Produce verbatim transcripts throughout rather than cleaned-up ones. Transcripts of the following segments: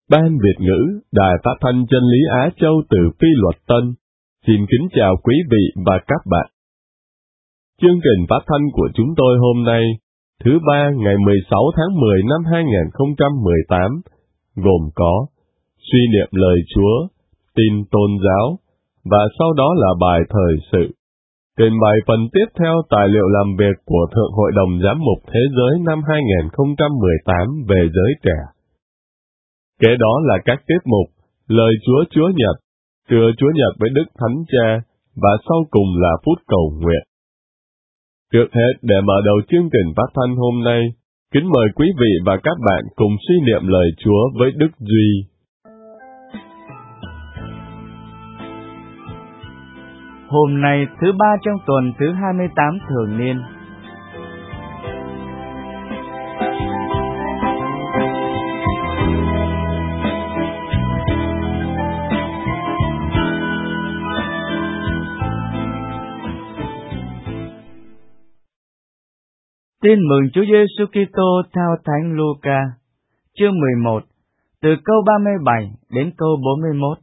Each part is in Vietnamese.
Ban Việt ngữ, Đài Phát thanh Chân lý Á Châu từ Phi Luật Tân, xin kính chào quý vị và các bạn. Chương trình phát thanh của chúng tôi hôm nay, thứ ba ngày mười sáu tháng mười năm hai nghìn không trăm mười tám, gồm có suy niệm lời Chúa, tin tôn giáo, và sau đó là bài thời sự. Trình bày phần tiếp theo tài liệu làm việc của Thượng Hội đồng Giám mục Thế giới năm hai nghìn không trăm mười tám về giới trẻ. Kế đó là các tiết mục Lời Chúa Chúa Nhật, Trưa Chúa Nhật với Đức Thánh Cha, và sau cùng là phút cầu nguyện. Trước hết, để mở đầu chương trình phát thanh hôm nay, kính mời quý vị và các bạn cùng suy niệm lời Chúa với Đức Duy. Hôm nay thứ ba trong tuần thứ hai mươi tám thường niên. Tin mừng Chúa Giêsu Kitô theo Thánh Luca, chương mười một, từ câu ba mươi bảy đến câu bốn mươi mốt.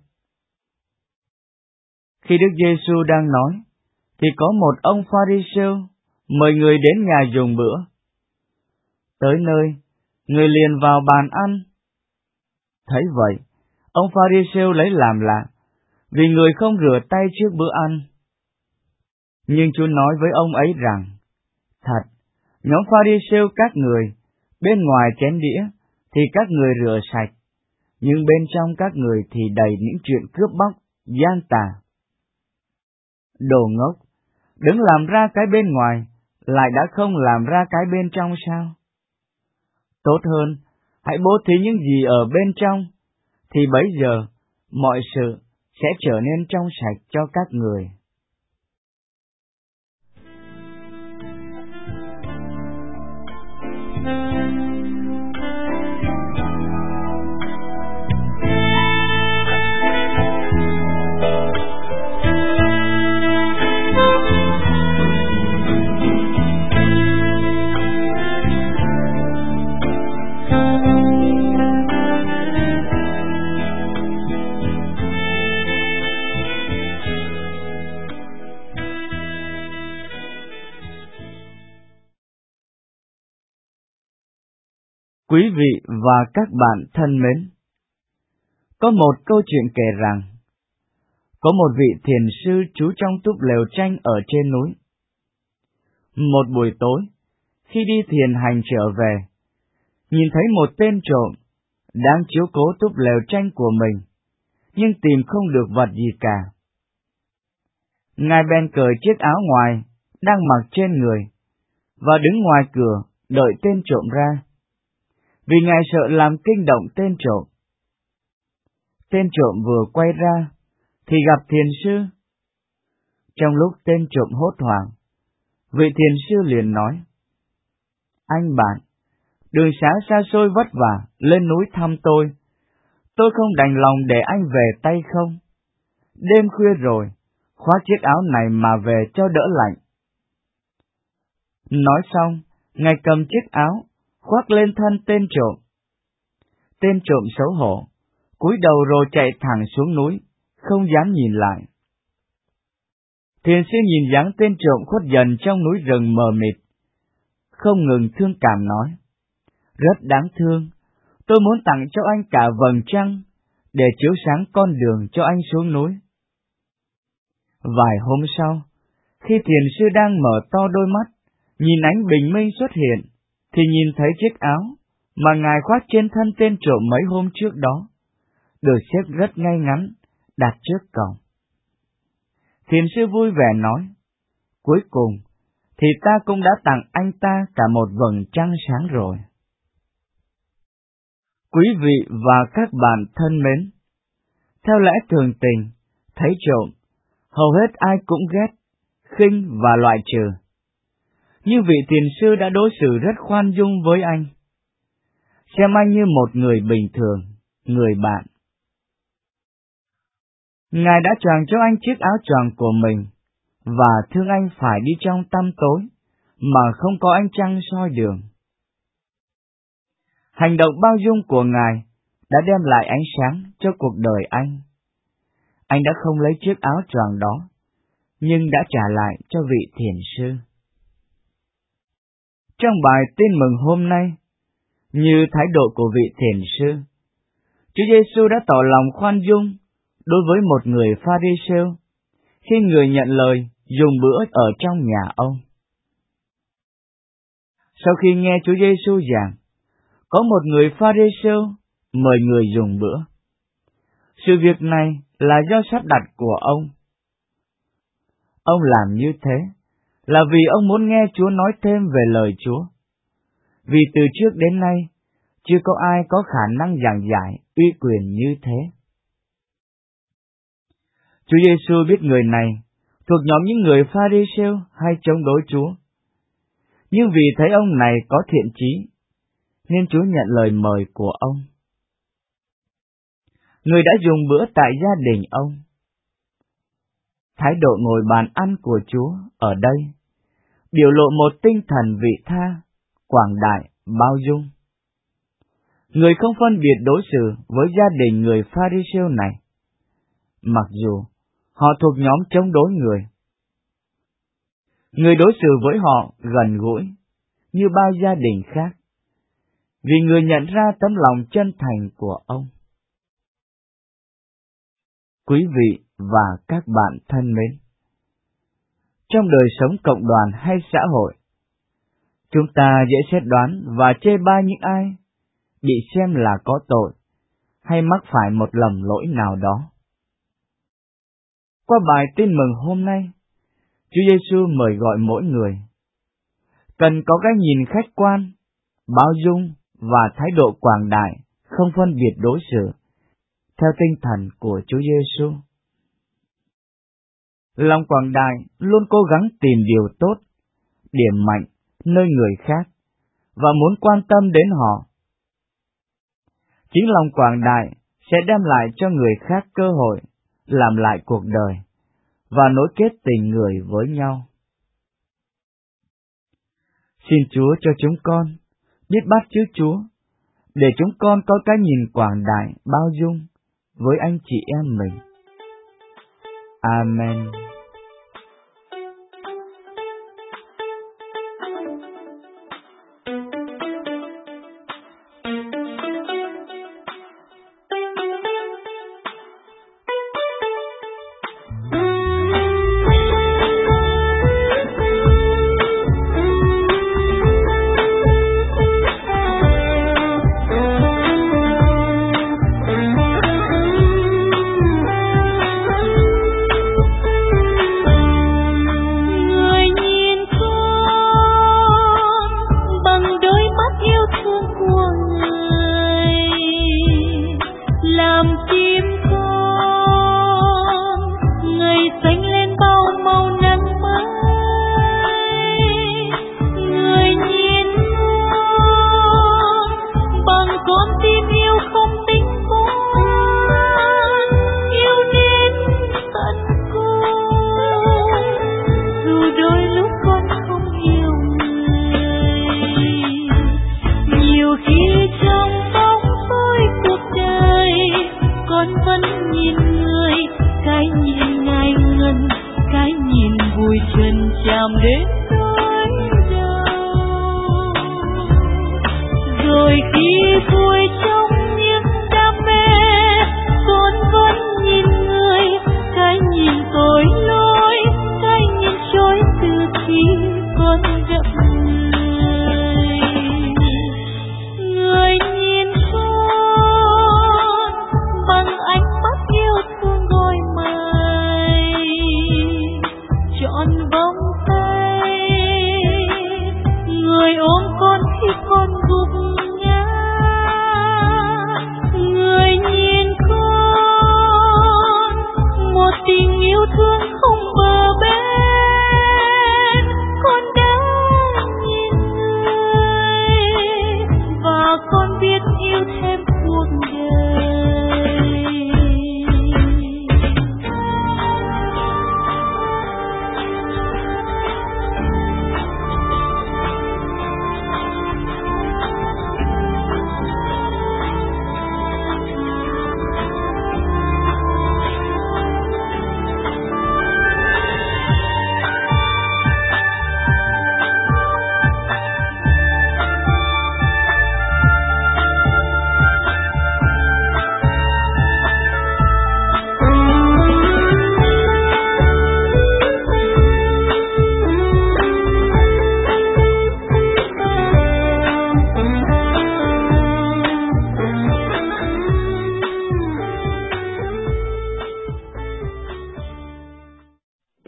Khi Đức Giêsu đang nói, thì có một ông Pha-ri-siêu mời người đến nhà dùng bữa. Tới nơi, người liền vào bàn ăn. Thấy vậy, ông Pha-ri-siêu lấy làm lạ, vì người không rửa tay trước bữa ăn. Nhưng Chúa nói với ông ấy rằng, thật, nhóm Pha-ri-siêu các người, bên ngoài chén đĩa thì các người rửa sạch, nhưng bên trong các người thì đầy những chuyện cướp bóc, gian tà. Đồ ngốc, đừng làm ra cái bên ngoài, lại đã không làm ra cái bên trong sao? Tốt hơn, hãy bố thí những gì ở bên trong, thì bấy giờ mọi sự sẽ trở nên trong sạch cho các người. Quý vị và các bạn thân mến, có một câu chuyện kể rằng, có một vị thiền sư trú trong túp lều tranh ở trên núi. Một buổi tối, khi đi thiền hành trở về, nhìn thấy một tên trộm đang chiếu cố túp lều tranh của mình, nhưng tìm không được vật gì cả. Ngài bèn cởi chiếc áo ngoài đang mặc trên người và đứng ngoài cửa đợi tên trộm ra, vì Ngài sợ làm kinh động tên trộm. Tên trộm vừa quay ra, thì gặp thiền sư. Trong lúc tên trộm hốt hoảng, vị thiền sư liền nói, anh bạn, đường xá xa xôi vất vả, lên núi thăm tôi, tôi không đành lòng để anh về tay không. Đêm khuya rồi, khoác chiếc áo này mà về cho đỡ lạnh. Nói xong, Ngài cầm chiếc áo, khoác lên thân tên trộm. Tên trộm xấu hổ, cúi đầu rồi chạy thẳng xuống núi, không dám nhìn lại. Thiền sư nhìn dáng tên trộm khuất dần trong núi rừng mờ mịt, không ngừng thương cảm nói, rất đáng thương, tôi muốn tặng cho anh cả vầng trăng, để chiếu sáng con đường cho anh xuống núi. Vài hôm sau, khi thiền sư đang mở to đôi mắt, nhìn ánh bình minh xuất hiện, thì nhìn thấy chiếc áo mà Ngài khoác trên thân tên trộm mấy hôm trước đó, được xếp rất ngay ngắn, đặt trước cổng. Thiền sư vui vẻ nói, cuối cùng thì ta cũng đã tặng anh ta cả một vầng trăng sáng rồi. Quý vị và các bạn thân mến, theo lẽ thường tình, thấy trộm, hầu hết ai cũng ghét, khinh và loại trừ. Nhưng vị thiền sư đã đối xử rất khoan dung với anh, xem anh như một người bình thường, người bạn. Ngài đã choàng cho anh chiếc áo choàng của mình, và thương anh phải đi trong tăm tối, mà không có ánh trăng soi đường. Hành động bao dung của Ngài đã đem lại ánh sáng cho cuộc đời anh. Anh đã không lấy chiếc áo choàng đó, nhưng đã trả lại cho vị thiền sư. Trong bài tin mừng hôm nay, như thái độ của vị thiền sư, Chúa Giêsu đã tỏ lòng khoan dung đối với một người Pha-ri-sêu khi người nhận lời dùng bữa ở trong nhà ông. Sau khi nghe Chúa Giêsu giảng, có một người Pha-ri-sêu mời người dùng bữa. Sự việc này là do sắp đặt của ông. Ông làm như thế là vì ông muốn nghe Chúa nói thêm về lời Chúa. Vì từ trước đến nay, chưa có ai có khả năng giảng giải uy quyền như thế. Chúa Giêsu biết người này thuộc nhóm những người Pha-ri-sêu hay chống đối Chúa. Nhưng vì thấy ông này có thiện chí, nên Chúa nhận lời mời của ông. Người đã dùng bữa tại gia đình ông. Thái độ ngồi bàn ăn của Chúa ở đây biểu lộ một tinh thần vị tha, quảng đại, bao dung. Người không phân biệt đối xử với gia đình người Pha-ri-sêu này, mặc dù họ thuộc nhóm chống đối người. Người đối xử với họ gần gũi, như bao gia đình khác, vì người nhận ra tấm lòng chân thành của ông. Quý vị và các bạn thân mến, trong đời sống cộng đoàn hay xã hội, chúng ta dễ xét đoán và chê bai những ai bị xem là có tội hay mắc phải một lầm lỗi nào đó. Qua bài tin mừng hôm nay, Chúa Giêsu mời gọi mỗi người cần có cái nhìn khách quan, bao dung và thái độ quảng đại, không phân biệt đối xử, theo tinh thần của Chúa Giêsu. Lòng quảng đại luôn cố gắng tìm điều tốt, điểm mạnh nơi người khác và muốn quan tâm đến họ. Chính lòng quảng đại sẽ đem lại cho người khác cơ hội làm lại cuộc đời và nối kết tình người với nhau. Xin Chúa cho chúng con biết bắt chước Chúa, để chúng con có cái nhìn quảng đại, bao dung với anh chị em mình. Amen. Rồi khi vui trong những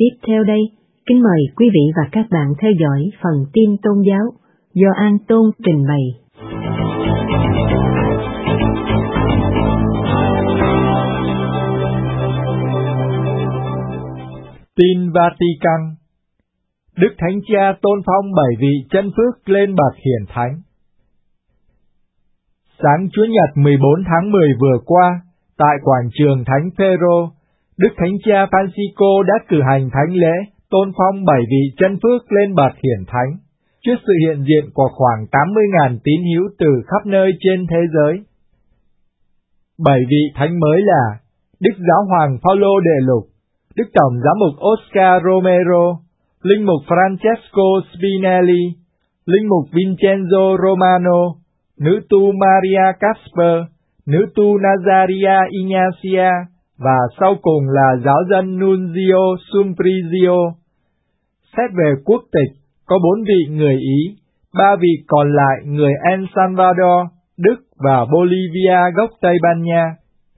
tiếp theo đây, kính mời quý vị và các bạn theo dõi phần tin tôn giáo do An Tôn trình bày. Tin Vatican. Đức Thánh Cha tôn phong bảy vị chân phước lên bậc hiển thánh. Sáng Chủ nhật mười bốn tháng mười vừa qua, tại quảng trường Thánh Phêrô, Đức Thánh Cha Francisco đã cử hành thánh lễ tôn phong bảy vị chân phước lên bậc hiển thánh, trước sự hiện diện của khoảng tám mươi nghìn tín hữu từ khắp nơi trên thế giới. Bảy vị thánh mới là Đức Giáo hoàng Phaolô Đệ Lục, Đức Tổng giám mục Oscar Romero, Linh mục Francesco Spinelli, Linh mục Vincenzo Romano, nữ tu Maria Casper, nữ tu Nazaria Ignacia, và sau cùng là giáo dân Nunzio Sumprizio. Xét về quốc tịch, có bốn vị người Ý, ba vị còn lại người El Salvador, Đức và Bolivia gốc Tây Ban Nha.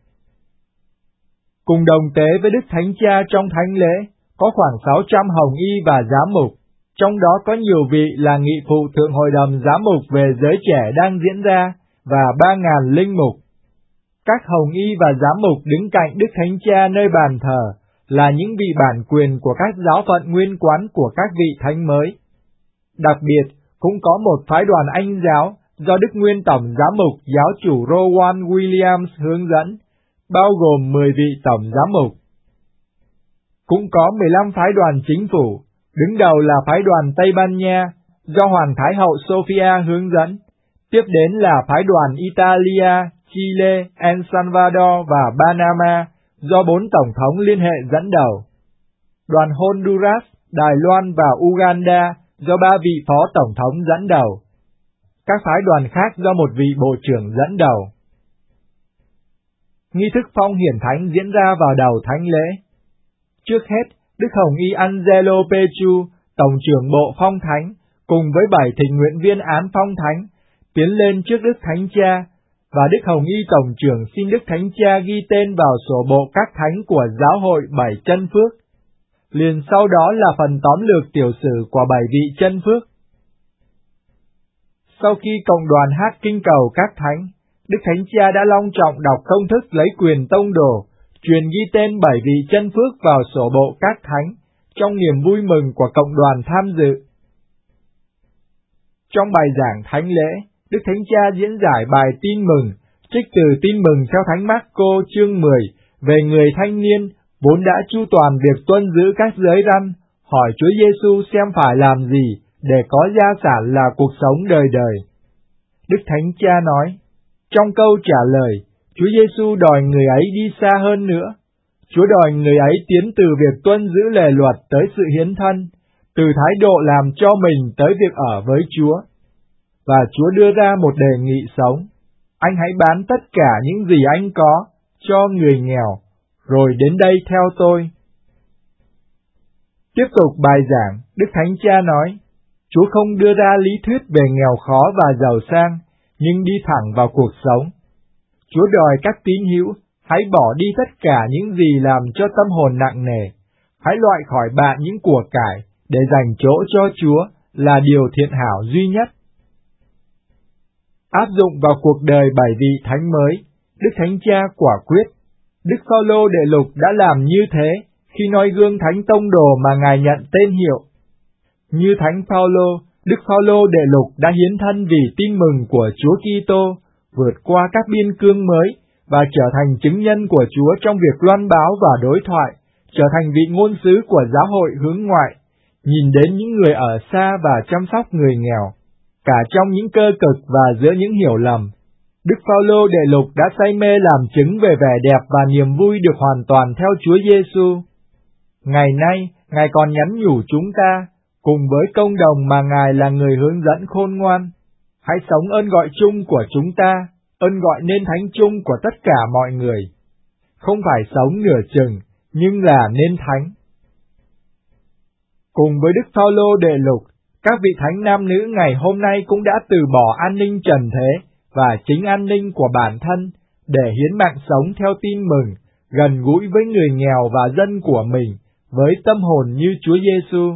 Cùng đồng tế với Đức Thánh Cha trong thánh lễ, có khoảng sáu trăm hồng y và giám mục, trong đó có nhiều vị là nghị phụ Thượng Hội đồng Giám mục về giới trẻ đang diễn ra, và ba ngàn linh mục. Các hồng y và giám mục đứng cạnh Đức Thánh Cha nơi bàn thờ là những vị bản quyền của các giáo phận nguyên quán của các vị thánh mới. Đặc biệt, cũng có một phái đoàn Anh giáo do Đức Nguyên Tổng Giám mục Giáo chủ Rowan Williams hướng dẫn, bao gồm mười vị tổng giám mục. Cũng có mười lăm phái đoàn chính phủ, đứng đầu là phái đoàn Tây Ban Nha, do Hoàng Thái hậu Sophia hướng dẫn. Tiếp đến là phái đoàn Italia, Chile, El Salvador và Panama, do bốn tổng thống liên hệ dẫn đầu. Đoàn Honduras, Đài Loan và Uganda, do ba vị phó tổng thống dẫn đầu. Các phái đoàn khác do một vị bộ trưởng dẫn đầu. Nghi thức phong hiển thánh diễn ra vào đầu thánh lễ. Trước hết, Đức Hồng y Angelo Pechu, Tổng trưởng Bộ Phong Thánh, cùng với bảy tình nguyện viên án phong thánh, tiến lên trước Đức Thánh Cha, và Đức Hồng y Tổng trưởng xin Đức Thánh Cha ghi tên vào sổ bộ các thánh của Giáo hội Bảy Chân Phước. Liền sau đó là phần tóm lược tiểu sử của bảy vị chân phước. Sau khi cộng đoàn hát kinh cầu các thánh, Đức Thánh Cha đã long trọng đọc công thức lấy quyền tông đồ, truyền ghi tên bảy vị chân phước vào sổ bộ các thánh, trong niềm vui mừng của cộng đoàn tham dự. Trong bài giảng thánh lễ, Đức Thánh Cha diễn giải bài tin mừng, trích từ tin mừng theo Thánh Mác-cô chương mười, về người thanh niên, vốn đã chu toàn việc tuân giữ các giới răn, hỏi Chúa Giêsu xem phải làm gì để có gia sản là cuộc sống đời đời. Đức Thánh Cha nói, trong câu trả lời, Chúa Giêsu đòi người ấy đi xa hơn nữa. Chúa đòi người ấy tiến từ việc tuân giữ lề luật tới sự hiến thân, từ thái độ làm cho mình tới việc ở với Chúa. Và Chúa đưa ra một đề nghị sống. Anh hãy bán tất cả những gì anh có, cho người nghèo, rồi đến đây theo tôi. Tiếp tục bài giảng, Đức Thánh Cha nói, Chúa không đưa ra lý thuyết về nghèo khó và giàu sang, nhưng đi thẳng vào cuộc sống. Chúa đòi các tín hữu hãy bỏ đi tất cả những gì làm cho tâm hồn nặng nề, hãy loại khỏi bạn những của cải để dành chỗ cho Chúa là điều thiện hảo duy nhất. Áp dụng vào cuộc đời bảy vị thánh mới, Đức Thánh Cha quả quyết. Đức Phaolô Đệ Lục đã làm như thế khi noi gương Thánh Tông Đồ mà Ngài nhận tên hiệu. Như Thánh Phaolô, Đức Phaolô Đệ Lục đã hiến thân vì tin mừng của Chúa Kitô, vượt qua các biên cương mới và trở thành chứng nhân của Chúa trong việc loan báo và đối thoại, trở thành vị ngôn sứ của giáo hội hướng ngoại, nhìn đến những người ở xa và chăm sóc người nghèo, cả trong những cơ cực và giữa những hiểu lầm. Đức Phaolô Đệ Lục đã say mê làm chứng về vẻ đẹp và niềm vui được hoàn toàn theo Chúa Giêsu. Ngày nay, Ngài còn nhắn nhủ chúng ta, cùng với công đồng mà Ngài là người hướng dẫn khôn ngoan, hãy sống ơn gọi chung của chúng ta, ơn gọi nên thánh chung của tất cả mọi người. Không phải sống nửa chừng, nhưng là nên thánh. Cùng với Đức Phaolô Đệ Lục, các vị thánh nam nữ ngày hôm nay cũng đã từ bỏ an ninh trần thế và chính an ninh của bản thân để hiến mạng sống theo tin mừng, gần gũi với người nghèo và dân của mình, với tâm hồn như Chúa Giêsu.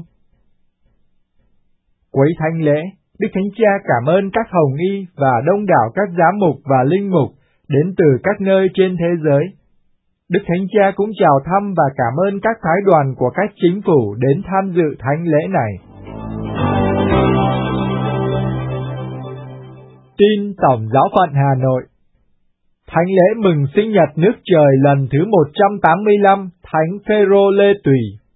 Cuối thánh lễ, Đức Thánh Cha cảm ơn các hồng y và đông đảo các giám mục và linh mục đến từ các nơi trên thế giới. Đức Thánh Cha cũng chào thăm và cảm ơn các phái đoàn của các chính phủ đến tham dự thánh lễ này. Tin Tổng giáo phận Hà Nội. Thánh lễ mừng sinh nhật nước trời lần thứ một trăm tám mươi lăm Thánh Phêrô Lê Tùy.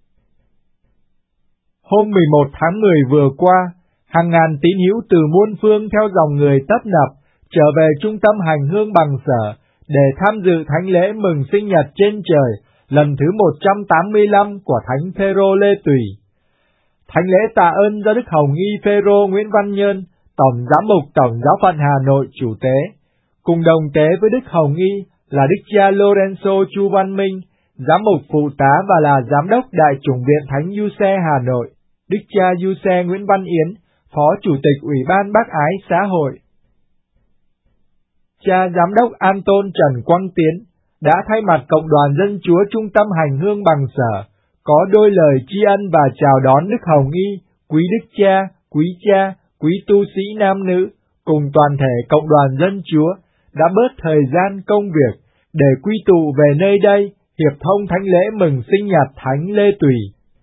Hôm mười một tháng mười vừa qua, hàng ngàn tín hữu từ muôn phương theo dòng người tấp nập trở về trung tâm hành hương bằng sở để tham dự thánh lễ mừng sinh nhật trên trời lần thứ một trăm tám mươi lăm của Thánh Phêrô Lê Tùy. Thánh lễ tạ ơn do Đức Hồng Y Phêrô Nguyễn Văn Nhơn, Tổng giám mục Tổng giáo phận Hà Nội chủ tế, cùng đồng tế với Đức Hồng Y là Đức cha Lorenzo Chu Văn Minh, giám mục phụ tá và là giám đốc Đại chủng viện Thánh Giuse Hà Nội, Đức cha Giuse Nguyễn Văn Yến, phó chủ tịch Ủy ban Bác ái xã hội. Cha giám đốc Anton Trần Quang Tiến đã thay mặt cộng đoàn dân Chúa trung tâm hành hương bằng sở có đôi lời tri ân và chào đón Đức Hồng Y, quý Đức cha, quý cha, quý tu sĩ nam nữ cùng toàn thể cộng đoàn dân Chúa đã bớt thời gian công việc để quy tụ về nơi đây hiệp thông thánh lễ mừng sinh nhật Thánh Lê Tùy.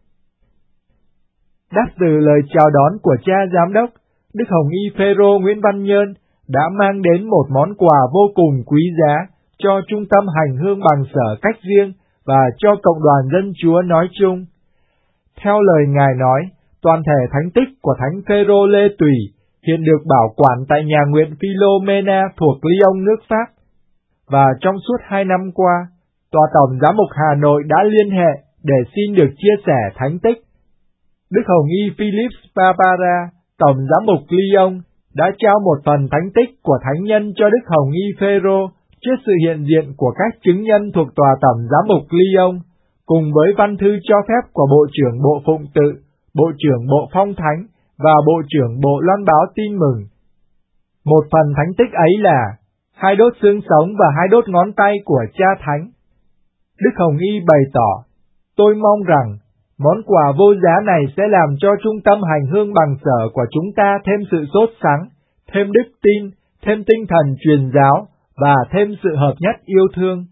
Đáp từ lời chào đón của cha giám đốc, Đức Hồng Y Phêrô Nguyễn Văn Nhơn đã mang đến một món quà vô cùng quý giá cho trung tâm hành hương bằng sở cách riêng và cho cộng đoàn dân Chúa nói chung. Theo lời Ngài nói, toàn thể thánh tích của Thánh Phêrô Lê Tùy hiện được bảo quản tại nhà nguyện Philomena thuộc Lyon nước Pháp. Và trong suốt hai năm qua, Tòa Tổng giám mục Hà Nội đã liên hệ để xin được chia sẻ thánh tích. Đức Hồng Y Philippe Barbara, Tổng giám mục Lyon, đã trao một phần thánh tích của thánh nhân cho Đức Hồng Y Phêrô trước sự hiện diện của các chứng nhân thuộc Tòa Tổng giám mục Lyon, cùng với văn thư cho phép của Bộ trưởng Bộ Phụng Tự, Bộ trưởng Bộ Phong Thánh và Bộ trưởng Bộ Loan báo tin mừng. Một phần thánh tích ấy là hai đốt xương sống và hai đốt ngón tay của cha thánh. Đức Hồng Y bày tỏ, tôi mong rằng món quà vô giá này sẽ làm cho trung tâm hành hương bằng sở của chúng ta thêm sự sốt sắng, thêm đức tin, thêm tinh thần truyền giáo và thêm sự hợp nhất yêu thương.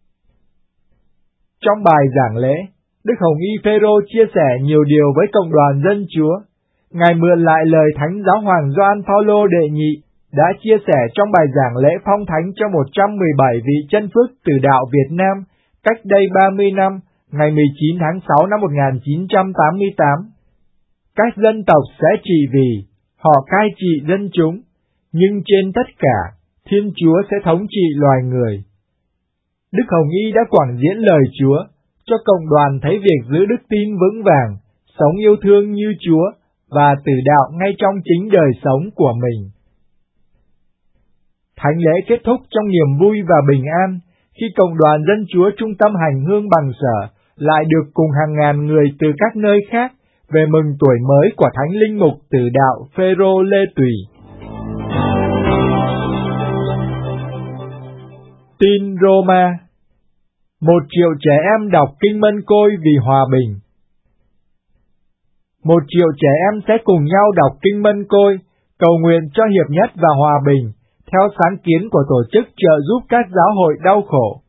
Trong bài giảng lễ, Đức Hồng Y Phêrô chia sẻ nhiều điều với cộng đoàn dân Chúa. Ngài mượn lại lời Thánh Giáo hoàng Gioan Phaolô đệ nhị đã chia sẻ trong bài giảng lễ phong thánh cho một trăm mười bảy vị chân phước từ đạo Việt Nam cách đây ba mươi năm, ngày mười chín tháng sáu năm một nghìn chín trăm tám mươi tám. Các dân tộc sẽ trị vì họ cai trị dân chúng, nhưng trên tất cả, Thiên Chúa sẽ thống trị loài người. Đức Hồng Y đã quảng diễn lời Chúa, cho cộng đoàn thấy việc giữ đức tin vững vàng, sống yêu thương như Chúa và tử đạo ngay trong chính đời sống của mình. Thánh lễ kết thúc trong niềm vui và bình an, khi cộng đoàn dân Chúa trung tâm hành hương bằng sở lại được cùng hàng ngàn người từ các nơi khác về mừng tuổi mới của Thánh Linh Mục Tử đạo Phêrô Lê Tùy. Tin Roma. Một triệu trẻ em đọc Kinh Mân Côi vì hòa bình. Một triệu trẻ em sẽ cùng nhau đọc Kinh Mân Côi, cầu nguyện cho hiệp nhất và hòa bình, theo sáng kiến của tổ chức trợ giúp các giáo hội đau khổ.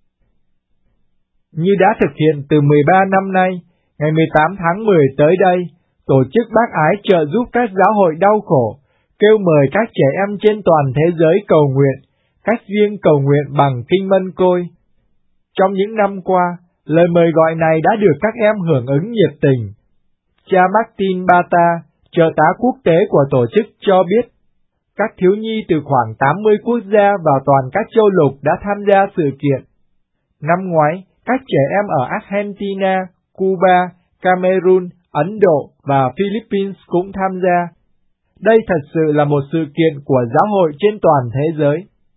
Như đã thực hiện từ mười ba năm nay, ngày mười tám tháng mười tới đây, tổ chức Bác ái trợ giúp các giáo hội đau khổ, kêu mời các trẻ em trên toàn thế giới cầu nguyện, cách riêng cầu nguyện bằng Kinh Mân Côi. Trong những năm qua, lời mời gọi này đã được các em hưởng ứng nhiệt tình. Cha Martin Bata, trợ tá quốc tế của tổ chức cho biết, các thiếu nhi từ khoảng tám mươi quốc gia và toàn các châu lục đã tham gia sự kiện. Năm ngoái, các trẻ em ở Argentina, Cuba, Cameroon, Ấn Độ và Philippines cũng tham gia. Đây thật sự là một sự kiện của giáo hội trên toàn thế giới.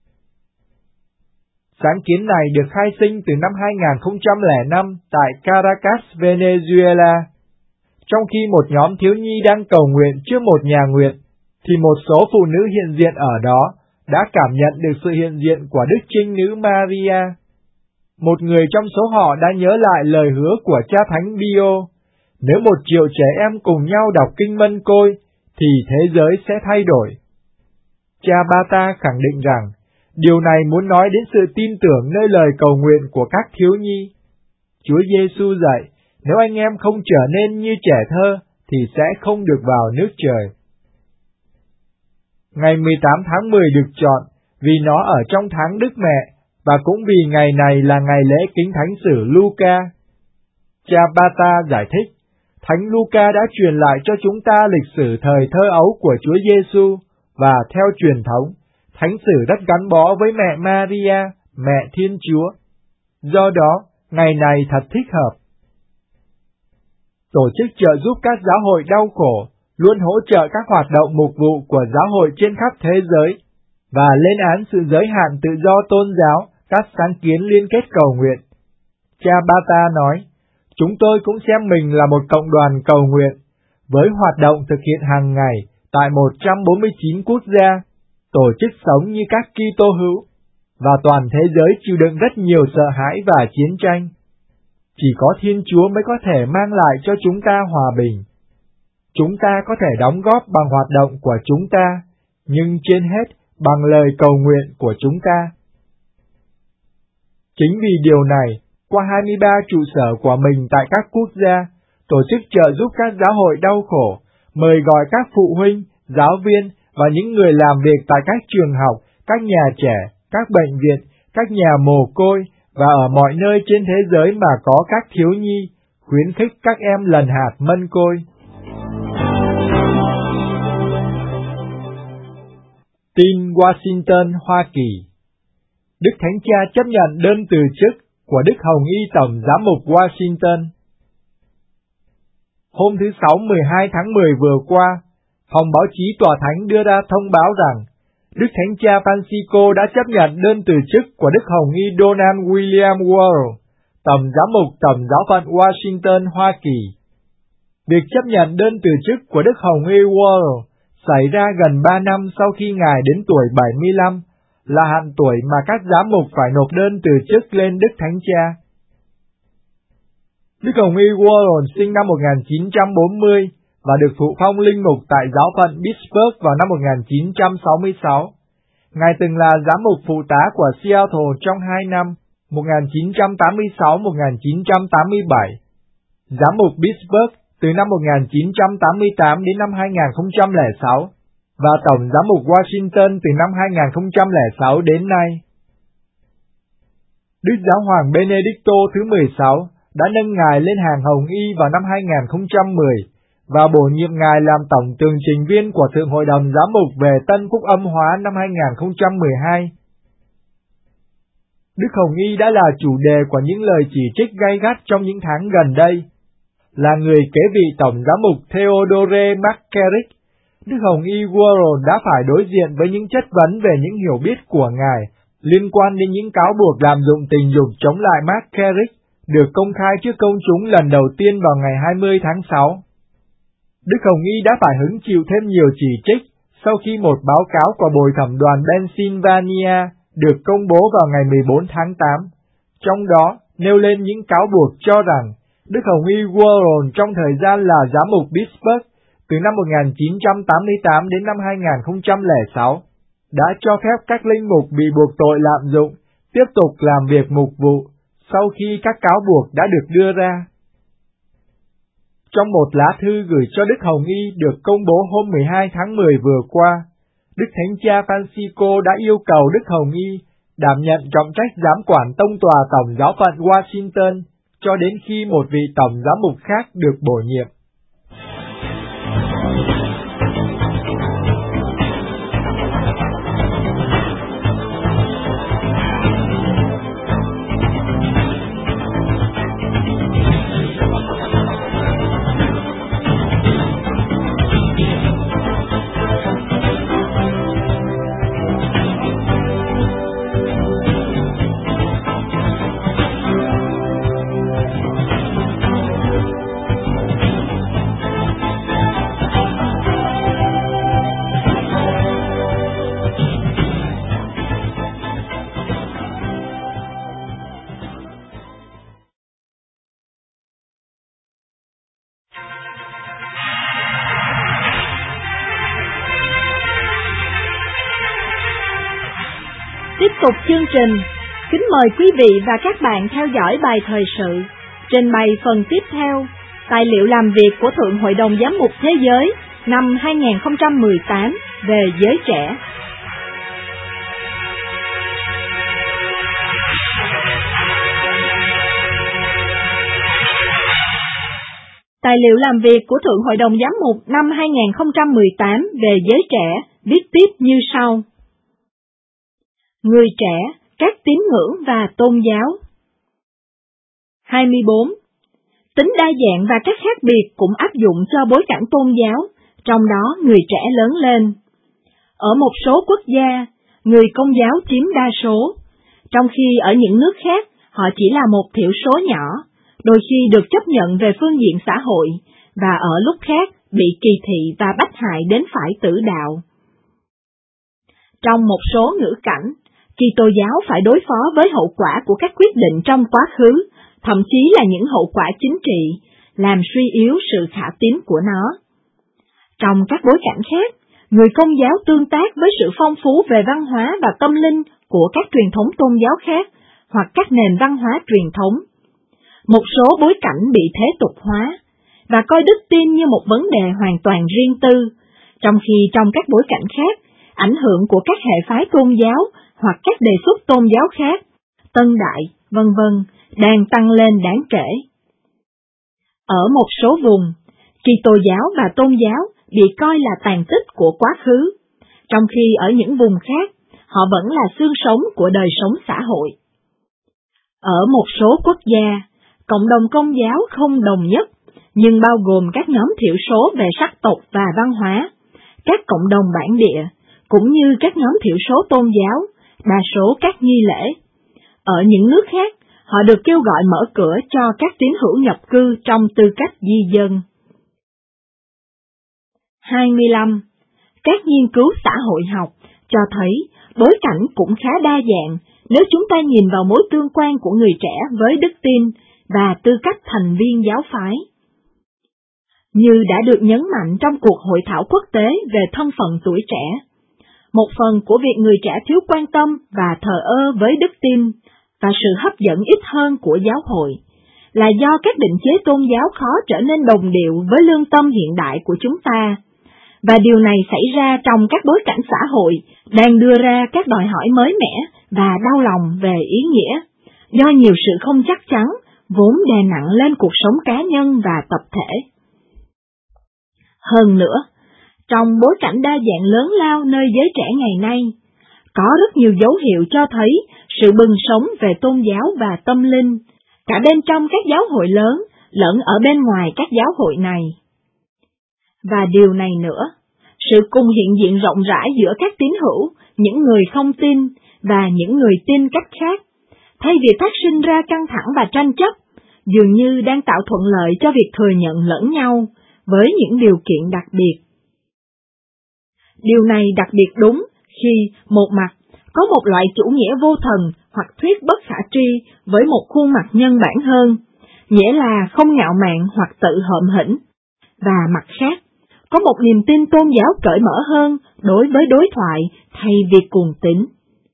Sáng kiến này được khai sinh từ năm hai nghìn không trăm lẻ năm tại Caracas, Venezuela. Trong khi một nhóm thiếu nhi đang cầu nguyện trước một nhà nguyện, thì một số phụ nữ hiện diện ở đó đã cảm nhận được sự hiện diện của Đức Trinh Nữ Maria. Một người trong số họ đã nhớ lại lời hứa của cha Thánh Pio: nếu một triệu trẻ em cùng nhau đọc kinh Mân Côi, thì thế giới sẽ thay đổi. Cha Bata khẳng định rằng, điều này muốn nói đến sự tin tưởng nơi lời cầu nguyện của các thiếu nhi. Chúa Giêsu dạy, nếu anh em không trở nên như trẻ thơ, thì sẽ không được vào nước trời. Ngày mười tám tháng mười được chọn vì nó ở trong tháng Đức Mẹ, và cũng vì ngày này là ngày lễ kính Thánh sử Luca. Cha Bata giải thích, Thánh Luca đã truyền lại cho chúng ta lịch sử thời thơ ấu của Chúa Giêsu, và theo truyền thống, Thánh sử rất gắn bó với mẹ Maria, mẹ Thiên Chúa. Do đó, ngày này thật thích hợp. Tổ chức trợ giúp các giáo hội đau khổ luôn hỗ trợ các hoạt động mục vụ của giáo hội trên khắp thế giới, và lên án sự giới hạn tự do tôn giáo, các sáng kiến liên kết cầu nguyện. Cha Bata nói, chúng tôi cũng xem mình là một cộng đoàn cầu nguyện, với hoạt động thực hiện hàng ngày tại một trăm bốn mươi chín quốc gia, tổ chức sống như các Kitô hữu, và toàn thế giới chịu đựng rất nhiều sợ hãi và chiến tranh. Chỉ có Thiên Chúa mới có thể mang lại cho chúng ta hòa bình. Chúng ta có thể đóng góp bằng hoạt động của chúng ta, nhưng trên hết bằng lời cầu nguyện của chúng ta. Chính vì điều này, qua hai mươi ba trụ sở của mình tại các quốc gia, tổ chức trợ giúp các giáo hội đau khổ, mời gọi các phụ huynh, giáo viên và những người làm việc tại các trường học, các nhà trẻ, các bệnh viện, các nhà mồ côi và ở mọi nơi trên thế giới mà có các thiếu nhi, khuyến khích các em lần hạt mân côi. Tin Washington, Hoa Kỳ. Đức Thánh Cha chấp nhận đơn từ chức của Đức Hồng Y Tổng Giám mục Washington. Hôm thứ Sáu mười hai tháng mười vừa qua, Phòng báo chí Tòa Thánh đưa ra thông báo rằng Đức Thánh Cha Francisco đã chấp nhận đơn từ chức của Đức Hồng Y Donald William Worrell, Tổng Giám mục Tổng giáo phận Washington, Hoa Kỳ. Việc chấp nhận đơn từ chức của Đức Hồng Y Worrell xảy ra gần ba năm sau khi Ngài đến tuổi bảy mươi lăm, là hạn tuổi mà các giám mục phải nộp đơn từ chức lên Đức Thánh Cha. Đức Hồng Y Worrell sinh năm một nghìn chín trăm bốn mươi và được thụ phong linh mục tại giáo phận Pittsburgh vào năm một nghìn chín trăm sáu mươi sáu. Ngài từng là giám mục phụ tá của Seattle trong hai năm, một nghìn chín trăm tám mươi sáu đến một nghìn chín trăm tám mươi bảy. Giám mục Pittsburgh từ năm một nghìn chín trăm tám mươi tám đến năm hai nghìn không trăm lẻ sáu, và Tổng giám mục Washington từ năm hai nghìn không trăm lẻ sáu đến nay. Đức Giáo hoàng Benedicto thứ mười sáu đã nâng Ngài lên hàng Hồng Y vào năm hai nghìn không trăm mười, và bổ nhiệm Ngài làm Tổng tường trình viên của Thượng Hội đồng Giám mục về Tân Phúc Âm hóa năm hai nghìn không trăm mười hai. Đức Hồng Y đã là chủ đề của những lời chỉ trích gay gắt trong những tháng gần đây. Là người kế vị Tổng giám mục Theodore McCarrick, Đức Hồng Y Worrell đã phải đối diện với những chất vấn về những hiểu biết của Ngài liên quan đến những cáo buộc lạm dụng tình dục chống lại McCarrick, được công khai trước công chúng lần đầu tiên vào ngày hai mươi tháng sáu. Đức Hồng Y đã phải hứng chịu thêm nhiều chỉ trích sau khi một báo cáo của Bồi thẩm đoàn Pennsylvania được công bố vào ngày mười bốn tháng tám, trong đó nêu lên những cáo buộc cho rằng Đức Hồng Y Worrell trong thời gian là giám mục Pittsburgh từ năm một nghìn chín trăm tám mươi tám đến năm hai nghìn không trăm lẻ sáu đã cho phép các linh mục bị buộc tội lạm dụng tiếp tục làm việc mục vụ sau khi các cáo buộc đã được đưa ra. Trong một lá thư gửi cho Đức Hồng Y được công bố hôm mười hai tháng mười vừa qua, Đức Thánh Cha Francisco đã yêu cầu Đức Hồng Y đảm nhận trọng trách giám quản tông tòa Tổng giáo phận Washington cho đến khi một vị Tổng giám mục khác được bổ nhiệm. tục chương trình, kính mời quý vị và các bạn theo dõi bài thời sự, trình bày phần tiếp theo, tài liệu làm việc của Thượng Hội đồng Giám mục Thế giới năm hai nghìn không trăm mười tám về giới trẻ. Tài liệu làm việc của Thượng Hội đồng Giám mục năm hai nghìn không trăm mười tám về giới trẻ viết tiếp như sau. Người trẻ, các tín ngưỡng và tôn giáo. hai mươi bốn. Tính đa dạng và các khác biệt cũng áp dụng cho bối cảnh tôn giáo, trong đó người trẻ lớn lên. Ở một số quốc gia, người Công giáo chiếm đa số, trong khi ở những nước khác họ chỉ là một thiểu số nhỏ, đôi khi được chấp nhận về phương diện xã hội, và ở lúc khác bị kỳ thị và bách hại đến phải tử đạo. Trong một số ngữ cảnh, Kitô giáo phải đối phó với hậu quả của các quyết định trong quá khứ, thậm chí là những hậu quả chính trị, làm suy yếu sự khả tín của nó. Trong các bối cảnh khác, người Công giáo tương tác với sự phong phú về văn hóa và tâm linh của các truyền thống tôn giáo khác, hoặc các nền văn hóa truyền thống. Một số bối cảnh bị thế tục hóa, và coi đức tin như một vấn đề hoàn toàn riêng tư, trong khi trong các bối cảnh khác, ảnh hưởng của các hệ phái tôn giáo hoặc các đề xuất tôn giáo khác, tân đại, vân vân đang tăng lên đáng kể. Ở một số vùng, Kitô giáo và tôn giáo bị coi là tàn tích của quá khứ, trong khi ở những vùng khác, họ vẫn là xương sống của đời sống xã hội. Ở một số quốc gia, cộng đồng Công giáo không đồng nhất, nhưng bao gồm các nhóm thiểu số về sắc tộc và văn hóa, các cộng đồng bản địa, cũng như các nhóm thiểu số tôn giáo, đa số các nghi lễ. Ở những nước khác, họ được kêu gọi mở cửa cho các tín hữu nhập cư trong tư cách di dân. hai mươi lăm. Các nghiên cứu xã hội học cho thấy bối cảnh cũng khá đa dạng nếu chúng ta nhìn vào mối tương quan của người trẻ với đức tin và tư cách thành viên giáo phái. Như đã được nhấn mạnh trong cuộc hội thảo quốc tế về thân phận tuổi trẻ, một phần của việc người trẻ thiếu quan tâm và thờ ơ với đức tin và sự hấp dẫn ít hơn của giáo hội là do các định chế tôn giáo khó trở nên đồng điệu với lương tâm hiện đại của chúng ta, và điều này xảy ra trong các bối cảnh xã hội đang đưa ra các đòi hỏi mới mẻ và đau lòng về ý nghĩa, do nhiều sự không chắc chắn vốn đè nặng lên cuộc sống cá nhân và tập thể. Hơn nữa, trong bối cảnh đa dạng lớn lao nơi giới trẻ ngày nay, có rất nhiều dấu hiệu cho thấy sự bừng sống về tôn giáo và tâm linh, cả bên trong các giáo hội lớn lẫn ở bên ngoài các giáo hội này. Và điều này nữa, sự cùng hiện diện rộng rãi giữa các tín hữu, những người không tin và những người tin cách khác, thay vì phát sinh ra căng thẳng và tranh chấp, dường như đang tạo thuận lợi cho việc thừa nhận lẫn nhau với những điều kiện đặc biệt. Điều này đặc biệt đúng khi, một mặt, có một loại chủ nghĩa vô thần hoặc thuyết bất khả tri với một khuôn mặt nhân bản hơn, nghĩa là không ngạo mạn hoặc tự hợm hĩnh, và mặt khác, có một niềm tin tôn giáo cởi mở hơn đối với đối thoại thay vì cuồng tín.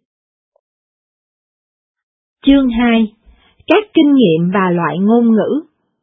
Chương hai. Các kinh nghiệm và loại ngôn ngữ.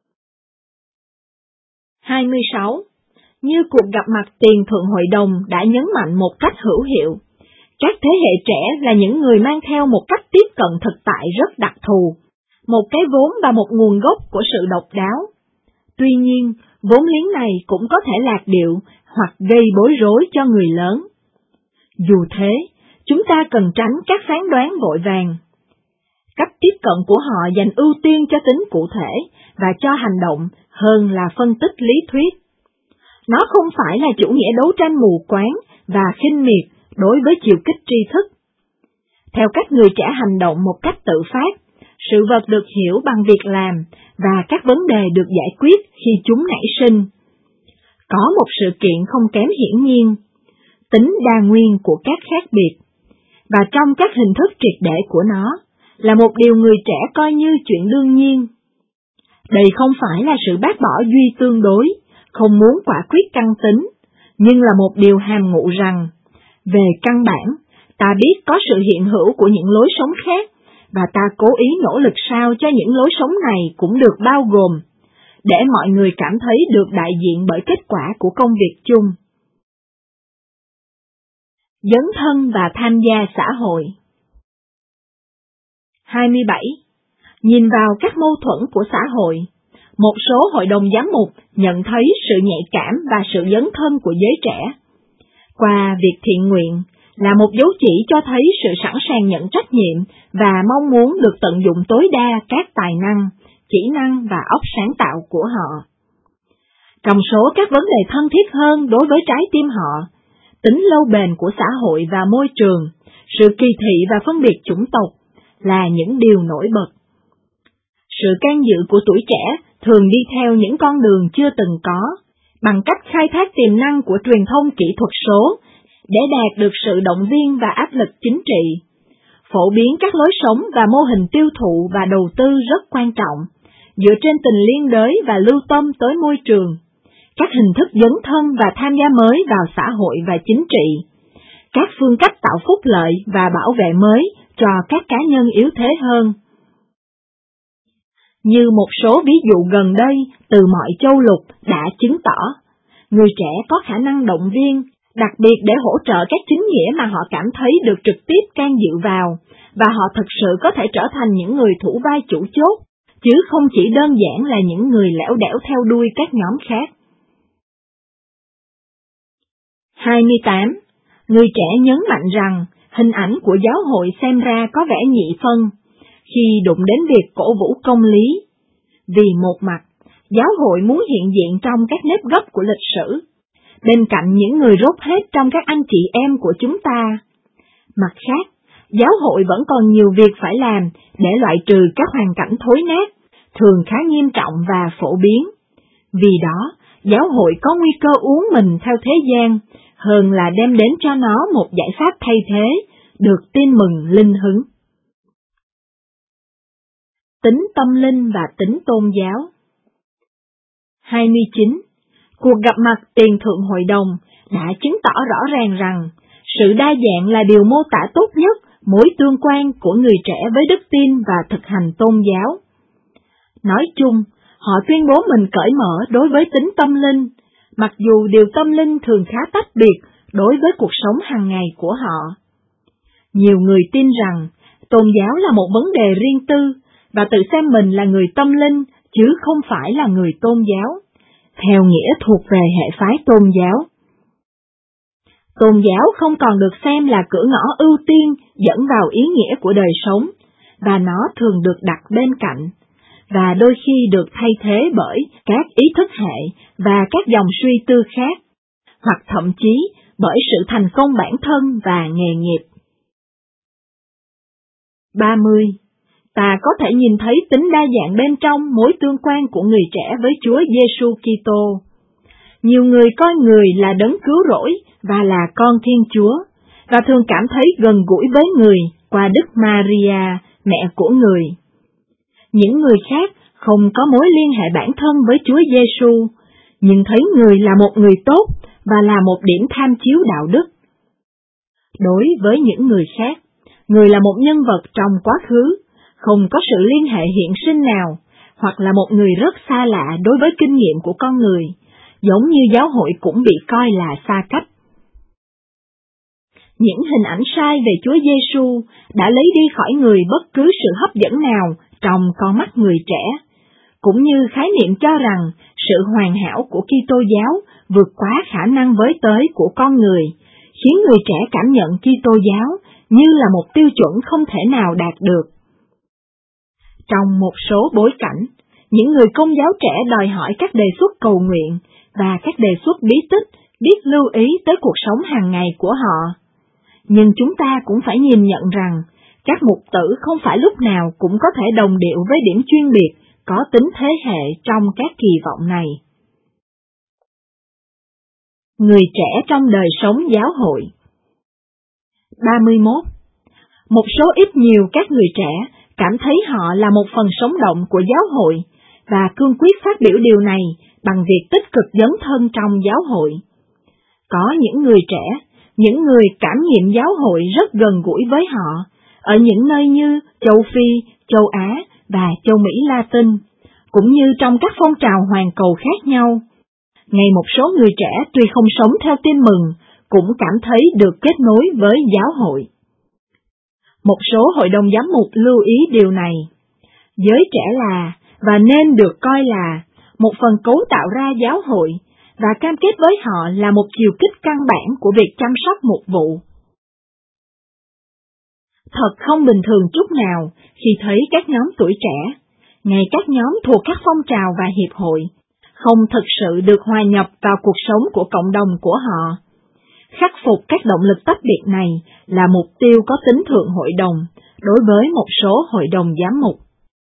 hai mươi sáu. Như cuộc gặp mặt tiền thượng hội đồng đã nhấn mạnh một cách hữu hiệu, các thế hệ trẻ là những người mang theo một cách tiếp cận thực tại rất đặc thù, một cái vốn và một nguồn gốc của sự độc đáo. Tuy nhiên, vốn liếng này cũng có thể lạc điệu hoặc gây bối rối cho người lớn. Dù thế, chúng ta cần tránh các phán đoán vội vàng. Cách tiếp cận của họ dành ưu tiên cho tính cụ thể và cho hành động hơn là phân tích lý thuyết. Nó không phải là chủ nghĩa đấu tranh mù quáng và khinh miệt đối với chiều kích tri thức. Theo cách người trẻ hành động một cách tự phát, sự vật được hiểu bằng việc làm và các vấn đề được giải quyết khi chúng nảy sinh. Có một sự kiện không kém hiển nhiên, tính đa nguyên của các khác biệt, và trong các hình thức triệt để của nó, là một điều người trẻ coi như chuyện đương nhiên. Đây không phải là sự bác bỏ duy tương đối, không muốn quả quyết căn tính, nhưng là một điều hàm ngụ rằng, về căn bản, Ta biết có sự hiện hữu của những lối sống khác, và ta cố ý nỗ lực sao cho những lối sống này cũng được bao gồm, để mọi người cảm thấy được đại diện bởi kết quả của công việc chung. Dấn thân và tham gia xã hội. hai mươi bảy. Nhìn vào các mâu thuẫn của xã hội, một số hội đồng giám mục nhận thấy sự nhạy cảm và sự dấn thân của giới trẻ. Qua việc thiện nguyện là một dấu chỉ cho thấy sự sẵn sàng nhận trách nhiệm và mong muốn được tận dụng tối đa các tài năng, kỹ năng và óc sáng tạo của họ. Trong số các vấn đề thân thiết hơn đối với trái tim họ, tính lâu bền của xã hội và môi trường, sự kỳ thị và phân biệt chủng tộc là những điều nổi bật. Sự can dự của tuổi trẻ thường đi theo những con đường chưa từng có, bằng cách khai thác tiềm năng của truyền thông kỹ thuật số để đạt được sự động viên và áp lực chính trị. Phổ biến các lối sống và mô hình tiêu thụ và đầu tư rất quan trọng, dựa trên tình liên đới và lưu tâm tới môi trường, các hình thức dấn thân và tham gia mới vào xã hội và chính trị, các phương cách tạo phúc lợi và bảo vệ mới cho các cá nhân yếu thế hơn. Như một số ví dụ gần đây từ mọi châu lục đã chứng tỏ, người trẻ có khả năng động viên, đặc biệt để hỗ trợ các chính nghĩa mà họ cảm thấy được trực tiếp can dự vào, và họ thực sự có thể trở thành những người thủ vai chủ chốt, chứ không chỉ đơn giản là những người lẻo đẻo theo đuôi các nhóm khác. hai mươi tám. Người trẻ nhấn mạnh rằng hình ảnh của giáo hội xem ra có vẻ nhị phân khi đụng đến việc cổ vũ công lý. Vì một mặt, giáo hội muốn hiện diện trong các nếp gấp của lịch sử, bên cạnh những người rốt hết trong các anh chị em của chúng ta. Mặt khác, giáo hội vẫn còn nhiều việc phải làm để loại trừ các hoàn cảnh thối nát, thường khá nghiêm trọng và phổ biến. Vì đó, giáo hội có nguy cơ uốn mình theo thế gian, hơn là đem đến cho nó một giải pháp thay thế, được tin mừng linh hứng. Tính tâm linh và tính tôn giáo. hai mươi chín. Cuộc gặp mặt tiền thượng hội đồng đã chứng tỏ rõ ràng rằng sự đa dạng là điều mô tả tốt nhất mối tương quan của người trẻ với đức tin và thực hành tôn giáo. Nói chung, họ tuyên bố mình cởi mở đối với tính tâm linh, mặc dù điều tâm linh thường khá tách biệt đối với cuộc sống hàng ngày của họ. Nhiều người tin rằng tôn giáo là một vấn đề riêng tư, và tự xem mình là người tâm linh, chứ không phải là người tôn giáo, theo nghĩa thuộc về hệ phái tôn giáo. Tôn giáo không còn được xem là cửa ngõ ưu tiên dẫn vào ý nghĩa của đời sống, và nó thường được đặt bên cạnh, và đôi khi được thay thế bởi các ý thức hệ và các dòng suy tư khác, hoặc thậm chí bởi sự thành công bản thân và nghề nghiệp. ba mươi. Ta có thể nhìn thấy tính đa dạng bên trong mối tương quan của người trẻ với Chúa Giêsu Kitô. Nhiều người coi người là đấng cứu rỗi và là con Thiên Chúa, và thường cảm thấy gần gũi với người qua Đức Maria, mẹ của người. Những người khác không có mối liên hệ bản thân với Chúa Giêsu, nhưng thấy người là một người tốt và là một điểm tham chiếu đạo đức. Đối với những người khác, người là một nhân vật trong quá khứ, không có sự liên hệ hiện sinh nào, hoặc là một người rất xa lạ đối với kinh nghiệm của con người, giống như giáo hội cũng bị coi là xa cách. Những hình ảnh sai về Chúa Giêsu đã lấy đi khỏi người bất cứ sự hấp dẫn nào trong con mắt người trẻ, cũng như khái niệm cho rằng sự hoàn hảo của Kitô giáo vượt quá khả năng với tới của con người, khiến người trẻ cảm nhận Kitô giáo như là một tiêu chuẩn không thể nào đạt được. Trong một số bối cảnh, những người Công giáo trẻ đòi hỏi các đề xuất cầu nguyện và các đề xuất bí tích biết lưu ý tới cuộc sống hàng ngày của họ. Nhưng chúng ta cũng phải nhìn nhận rằng, các mục tử không phải lúc nào cũng có thể đồng điệu với điểm chuyên biệt, có tính thế hệ trong các kỳ vọng này. Người trẻ trong đời sống giáo hội. ba mươi mốt. Một số ít nhiều các người trẻ cảm thấy họ là một phần sống động của giáo hội, và cương quyết phát biểu điều này bằng việc tích cực dấn thân trong giáo hội. Có những người trẻ, những người cảm nhiệm giáo hội rất gần gũi với họ, ở những nơi như châu Phi, châu Á và châu Mỹ Latin, cũng như trong các phong trào hoàn cầu khác nhau. Ngày một số người trẻ tuy không sống theo tin mừng, cũng cảm thấy được kết nối với giáo hội. Một số hội đồng giám mục lưu ý điều này. Giới trẻ là, và nên được coi là, một phần cấu tạo ra giáo hội, và cam kết với họ là một chiều kích căn bản của việc chăm sóc mục vụ. Thật không bình thường chút nào khi thấy các nhóm tuổi trẻ, ngay các nhóm thuộc các phong trào và hiệp hội, không thực sự được hòa nhập vào cuộc sống của cộng đồng của họ. Khắc phục các động lực tách biệt này là mục tiêu có tính thượng hội đồng đối với một số hội đồng giám mục.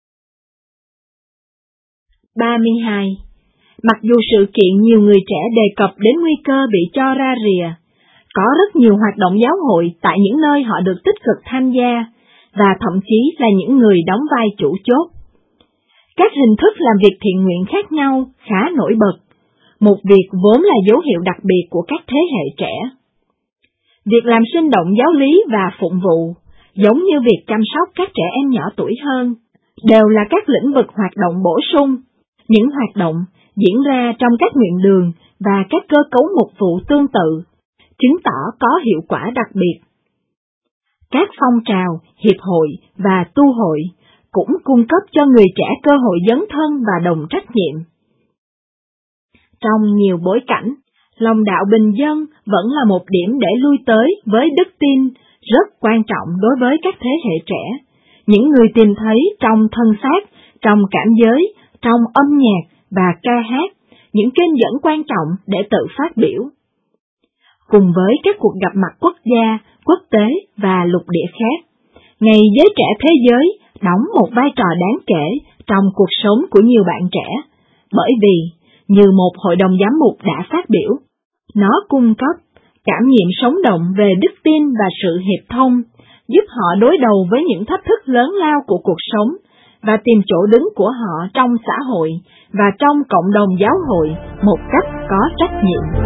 ba mươi hai. Mặc dù sự kiện nhiều người trẻ đề cập đến nguy cơ bị cho ra rìa, có rất nhiều hoạt động giáo hội tại những nơi họ được tích cực tham gia, và thậm chí là những người đóng vai chủ chốt. Các hình thức làm việc thiện nguyện khác nhau khá nổi bật, một việc vốn là dấu hiệu đặc biệt của các thế hệ trẻ. Việc làm sinh động giáo lý và phụng vụ, giống như việc chăm sóc các trẻ em nhỏ tuổi hơn, đều là các lĩnh vực hoạt động bổ sung, những hoạt động diễn ra trong các nguyện đường và các cơ cấu mục vụ tương tự, chứng tỏ có hiệu quả đặc biệt. Các phong trào, hiệp hội và tu hội cũng cung cấp cho người trẻ cơ hội dấn thân và đồng trách nhiệm. Trong nhiều bối cảnh, lòng đạo bình dân vẫn là một điểm để lui tới với đức tin rất quan trọng đối với các thế hệ trẻ, những người tìm thấy trong thân xác, trong cảm giới, trong âm nhạc và ca hát, những kênh dẫn quan trọng để tự phát biểu. Cùng với các cuộc gặp mặt quốc gia, quốc tế và lục địa khác, Ngày Giới Trẻ Thế Giới đóng một vai trò đáng kể trong cuộc sống của nhiều bạn trẻ, bởi vì, như một hội đồng giám mục đã phát biểu, nó cung cấp cảm nghiệm sống động về đức tin và sự hiệp thông, giúp họ đối đầu với những thách thức lớn lao của cuộc sống và tìm chỗ đứng của họ trong xã hội và trong cộng đồng giáo hội một cách có trách nhiệm.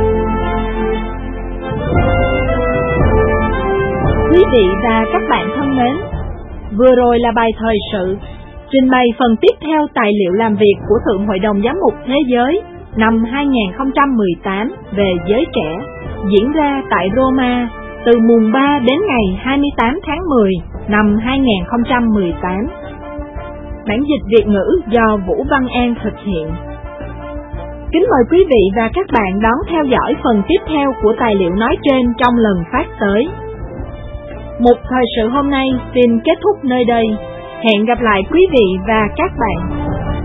Quý vị và các bạn thân mến, vừa rồi là bài thời sự, trình bày phần tiếp theo tài liệu làm việc của Thượng Hội đồng Giám mục Thế giới năm hai không một tám về giới trẻ, diễn ra tại Roma từ mùng ba đến ngày hai mươi tám tháng mười năm hai không một tám. Bản dịch Việt ngữ do Vũ Văn An thực hiện. Kính mời quý vị và các bạn đón theo dõi phần tiếp theo của tài liệu nói trên trong lần phát tới. Một thời sự hôm nay xin kết thúc nơi đây. Hẹn gặp lại quý vị và các bạn.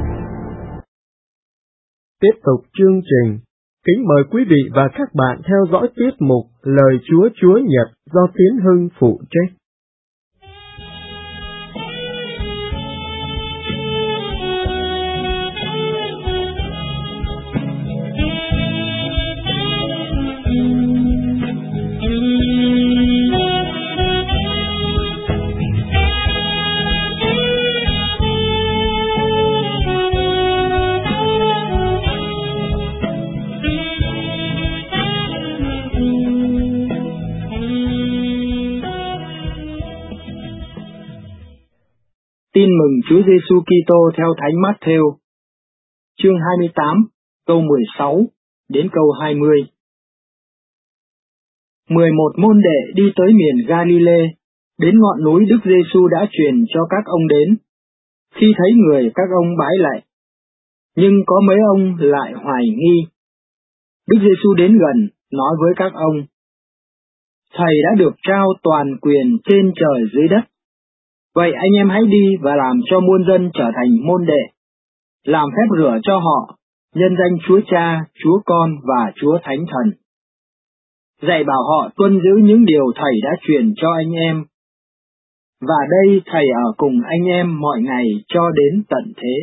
Tiếp tục chương trình, kính mời quý vị và các bạn theo dõi tiết mục Lời Chúa Chúa Nhật do Tiến Hưng phụ trách. Tin mừng Chúa Giêsu Kitô theo Thánh Mát-thêu, chương hai mươi tám, câu mười sáu đến câu hai mươi. Mười một môn đệ đi tới miền Galile, đến ngọn núi Đức Giêsu đã truyền cho các ông đến. Khi thấy người, các ông bái lạy, nhưng có mấy ông lại hoài nghi. Đức Giêsu đến gần, nói với các ông: Thầy đã được trao toàn quyền trên trời dưới đất. Vậy anh em hãy đi và làm cho muôn dân trở thành môn đệ, làm phép rửa cho họ, nhân danh Chúa Cha, Chúa Con và Chúa Thánh Thần. Dạy bảo họ tuân giữ những điều Thầy đã truyền cho anh em. Và đây Thầy ở cùng anh em mọi ngày cho đến tận thế.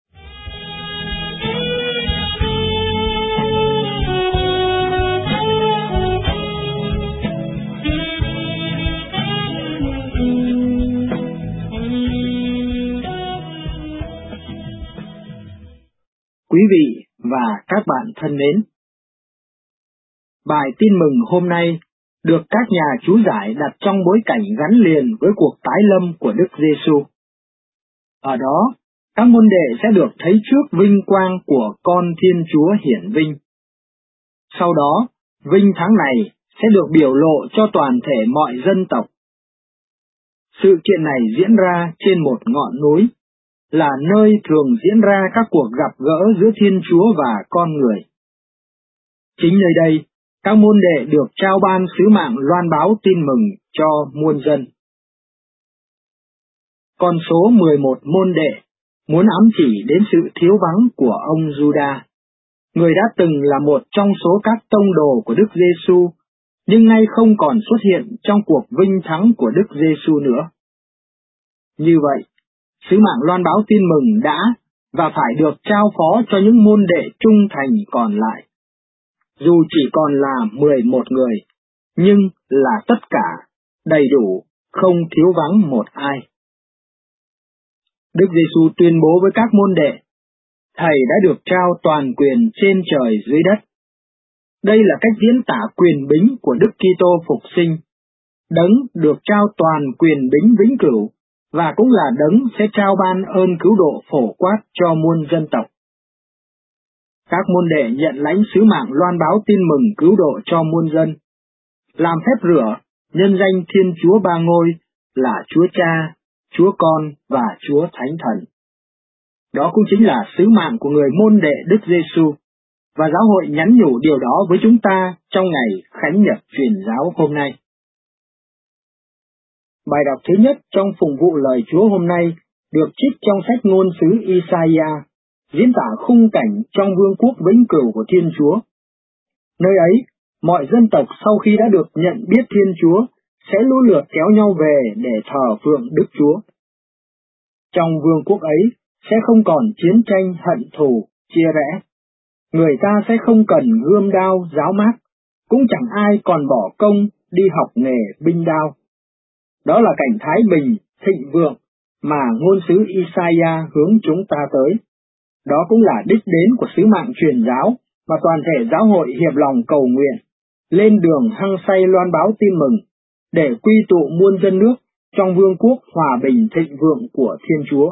Quý vị và các bạn thân mến, bài tin mừng hôm nay được các nhà chú giải đặt trong bối cảnh gắn liền với cuộc tái lâm của Đức Giêsu. Ở đó, các môn đệ sẽ được thấy trước vinh quang của con Thiên Chúa hiển vinh. Sau đó, vinh thắng này sẽ được biểu lộ cho toàn thể mọi dân tộc. Sự kiện này diễn ra trên một ngọn núi, là nơi thường diễn ra các cuộc gặp gỡ giữa Thiên Chúa và con người. Chính nơi đây, các môn đệ được trao ban sứ mạng loan báo tin mừng cho muôn dân. Con số mười một môn đệ muốn ám chỉ đến sự thiếu vắng của ông Juda, người đã từng là một trong số các tông đồ của Đức Giêsu, nhưng nay không còn xuất hiện trong cuộc vinh thắng của Đức Giêsu nữa. Như vậy, sứ mạng loan báo tin mừng đã và phải được trao phó cho những môn đệ trung thành còn lại. Dù chỉ còn là mười một người, nhưng là tất cả, đầy đủ, không thiếu vắng một ai. Đức Giêsu tuyên bố với các môn đệ, Thầy đã được trao toàn quyền trên trời dưới đất. Đây là cách diễn tả quyền bính của Đức Kitô phục sinh. Đấng được trao toàn quyền bính vĩnh cửu, và cũng là đấng sẽ trao ban ơn cứu độ phổ quát cho muôn dân tộc. Các môn đệ nhận lãnh sứ mạng loan báo tin mừng cứu độ cho muôn dân, làm phép rửa, nhân danh Thiên Chúa Ba Ngôi là Chúa Cha, Chúa Con và Chúa Thánh Thần. Đó cũng chính là sứ mạng của người môn đệ Đức Giêsu, và giáo hội nhắn nhủ điều đó với chúng ta trong ngày Khánh Nhật Truyền giáo hôm nay. Bài đọc thứ nhất trong phụng vụ lời Chúa hôm nay được trích trong sách ngôn sứ Isaiah, diễn tả khung cảnh trong vương quốc vĩnh cửu của Thiên Chúa. Nơi ấy, mọi dân tộc sau khi đã được nhận biết Thiên Chúa sẽ lũ lượt kéo nhau về để thờ phượng Đức Chúa. Trong vương quốc ấy sẽ không còn chiến tranh hận thù, chia rẽ. Người ta sẽ không cần gươm đao, giáo mác, cũng chẳng ai còn bỏ công đi học nghề binh đao. Đó là cảnh thái bình, thịnh vượng mà ngôn sứ Isaiah hướng chúng ta tới. Đó cũng là đích đến của sứ mạng truyền giáo mà toàn thể giáo hội hiệp lòng cầu nguyện, lên đường hăng say loan báo tin mừng, để quy tụ muôn dân nước trong vương quốc hòa bình thịnh vượng của Thiên Chúa.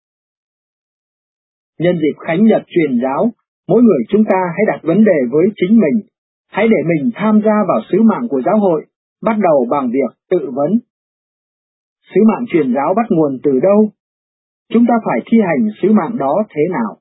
Nhân dịp Khánh Nhật Truyền giáo, mỗi người chúng ta hãy đặt vấn đề với chính mình, hãy để mình tham gia vào sứ mạng của giáo hội, bắt đầu bằng việc tự vấn. Sứ mạng truyền giáo bắt nguồn từ đâu? Chúng ta phải thi hành sứ mạng đó thế nào?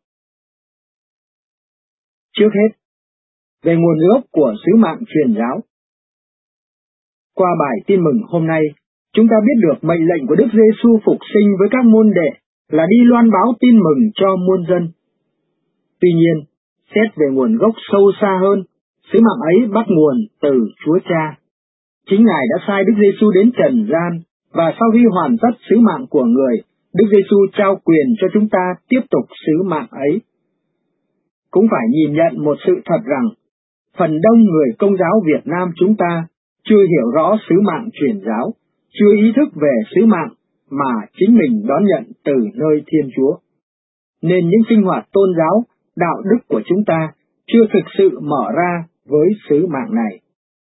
Trước hết, về nguồn gốc của sứ mạng truyền giáo. Qua bài tin mừng hôm nay, chúng ta biết được mệnh lệnh của Đức Giêsu phục sinh với các môn đệ là đi loan báo tin mừng cho muôn dân. Tuy nhiên, xét về nguồn gốc sâu xa hơn, sứ mạng ấy bắt nguồn từ Chúa Cha. Chính Ngài đã sai Đức Giêsu đến trần gian, và sau khi hoàn tất sứ mạng của người, Đức Giêsu trao quyền cho chúng ta tiếp tục sứ mạng ấy. Cũng phải nhìn nhận một sự thật rằng, phần đông người Công giáo Việt Nam chúng ta chưa hiểu rõ sứ mạng truyền giáo, chưa ý thức về sứ mạng mà chính mình đón nhận từ nơi Thiên Chúa. Nên những sinh hoạt tôn giáo, đạo đức của chúng ta chưa thực sự mở ra với sứ mạng này.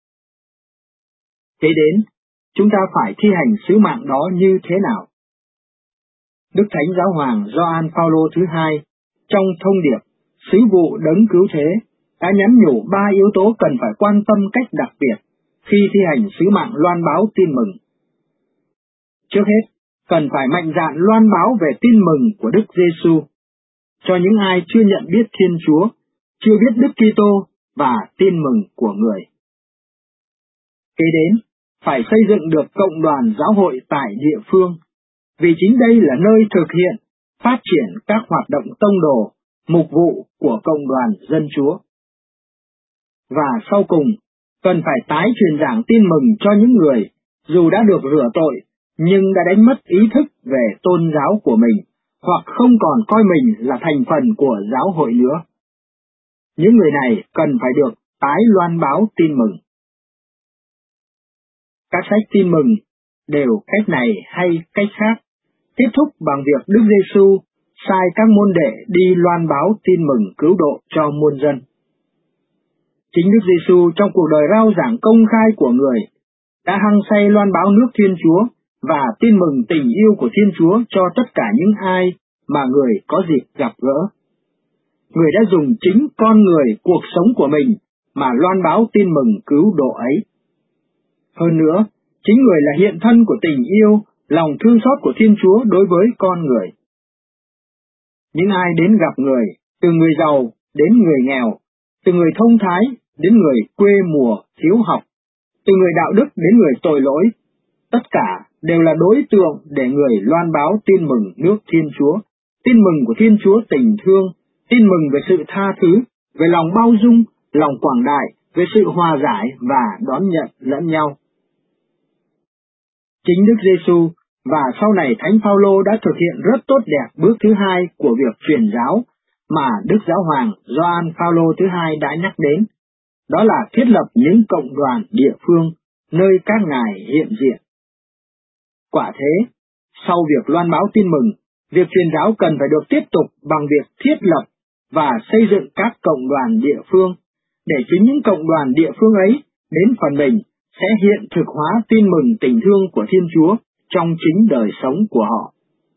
Thế đến, chúng ta phải thi hành sứ mạng đó như thế nào? Đức Thánh Giáo Hoàng Gioan Phaolô thứ hai, trong thông điệp Sứ vụ đấng cứu thế, đã nhắn nhủ ba yếu tố cần phải quan tâm cách đặc biệt khi thi hành sứ mạng loan báo tin mừng. Trước hết, cần phải mạnh dạn loan báo về tin mừng của Đức Giêsu cho những ai chưa nhận biết Thiên Chúa, chưa biết Đức Kitô và tin mừng của người. Kế đến, phải xây dựng được cộng đoàn giáo hội tại địa phương, vì chính đây là nơi thực hiện, phát triển các hoạt động tông đồ, mục vụ của cộng đoàn dân Chúa. Và sau cùng, cần phải tái truyền giảng tin mừng cho những người, dù đã được rửa tội, nhưng đã đánh mất ý thức về tôn giáo của mình, hoặc không còn coi mình là thành phần của giáo hội nữa. Những người này cần phải được tái loan báo tin mừng. Các sách tin mừng đều cách này hay cách khác, kết thúc bằng việc Đức Giêsu sai các môn đệ đi loan báo tin mừng cứu độ cho muôn dân. Chính Đức Giêsu trong cuộc đời rao giảng công khai của người đã hăng say loan báo nước Thiên Chúa và tin mừng tình yêu của Thiên Chúa cho tất cả những ai mà người có dịp gặp gỡ. Người đã dùng chính con người, cuộc sống của mình mà loan báo tin mừng cứu độ ấy. Hơn nữa, chính người là hiện thân của tình yêu, lòng thương xót của Thiên Chúa đối với con người. Những ai đến gặp người, từ người giàu đến người nghèo, từ người thông thái đến người quê mùa thiếu học, từ người đạo đức đến người tội lỗi, tất cả đều là đối tượng để người loan báo tin mừng nước Thiên Chúa, tin mừng của Thiên Chúa tình thương, tin mừng về sự tha thứ, về lòng bao dung, lòng quảng đại, về sự hòa giải và đón nhận lẫn nhau. Chính Đức Giêsu và sau này Thánh Phaolô đã thực hiện rất tốt đẹp bước thứ hai của việc truyền giáo mà Đức Giáo hoàng Gioan Phaolô thứ hai đã nhắc đến, đó là thiết lập những cộng đoàn địa phương nơi các ngài hiện diện. Quả thế, sau việc loan báo tin mừng, việc truyền giáo cần phải được tiếp tục bằng việc thiết lập và xây dựng các cộng đoàn địa phương, để chính những cộng đoàn địa phương ấy đến phần mình sẽ hiện thực hóa tin mừng tình thương của Thiên Chúa trong chính đời sống của họ.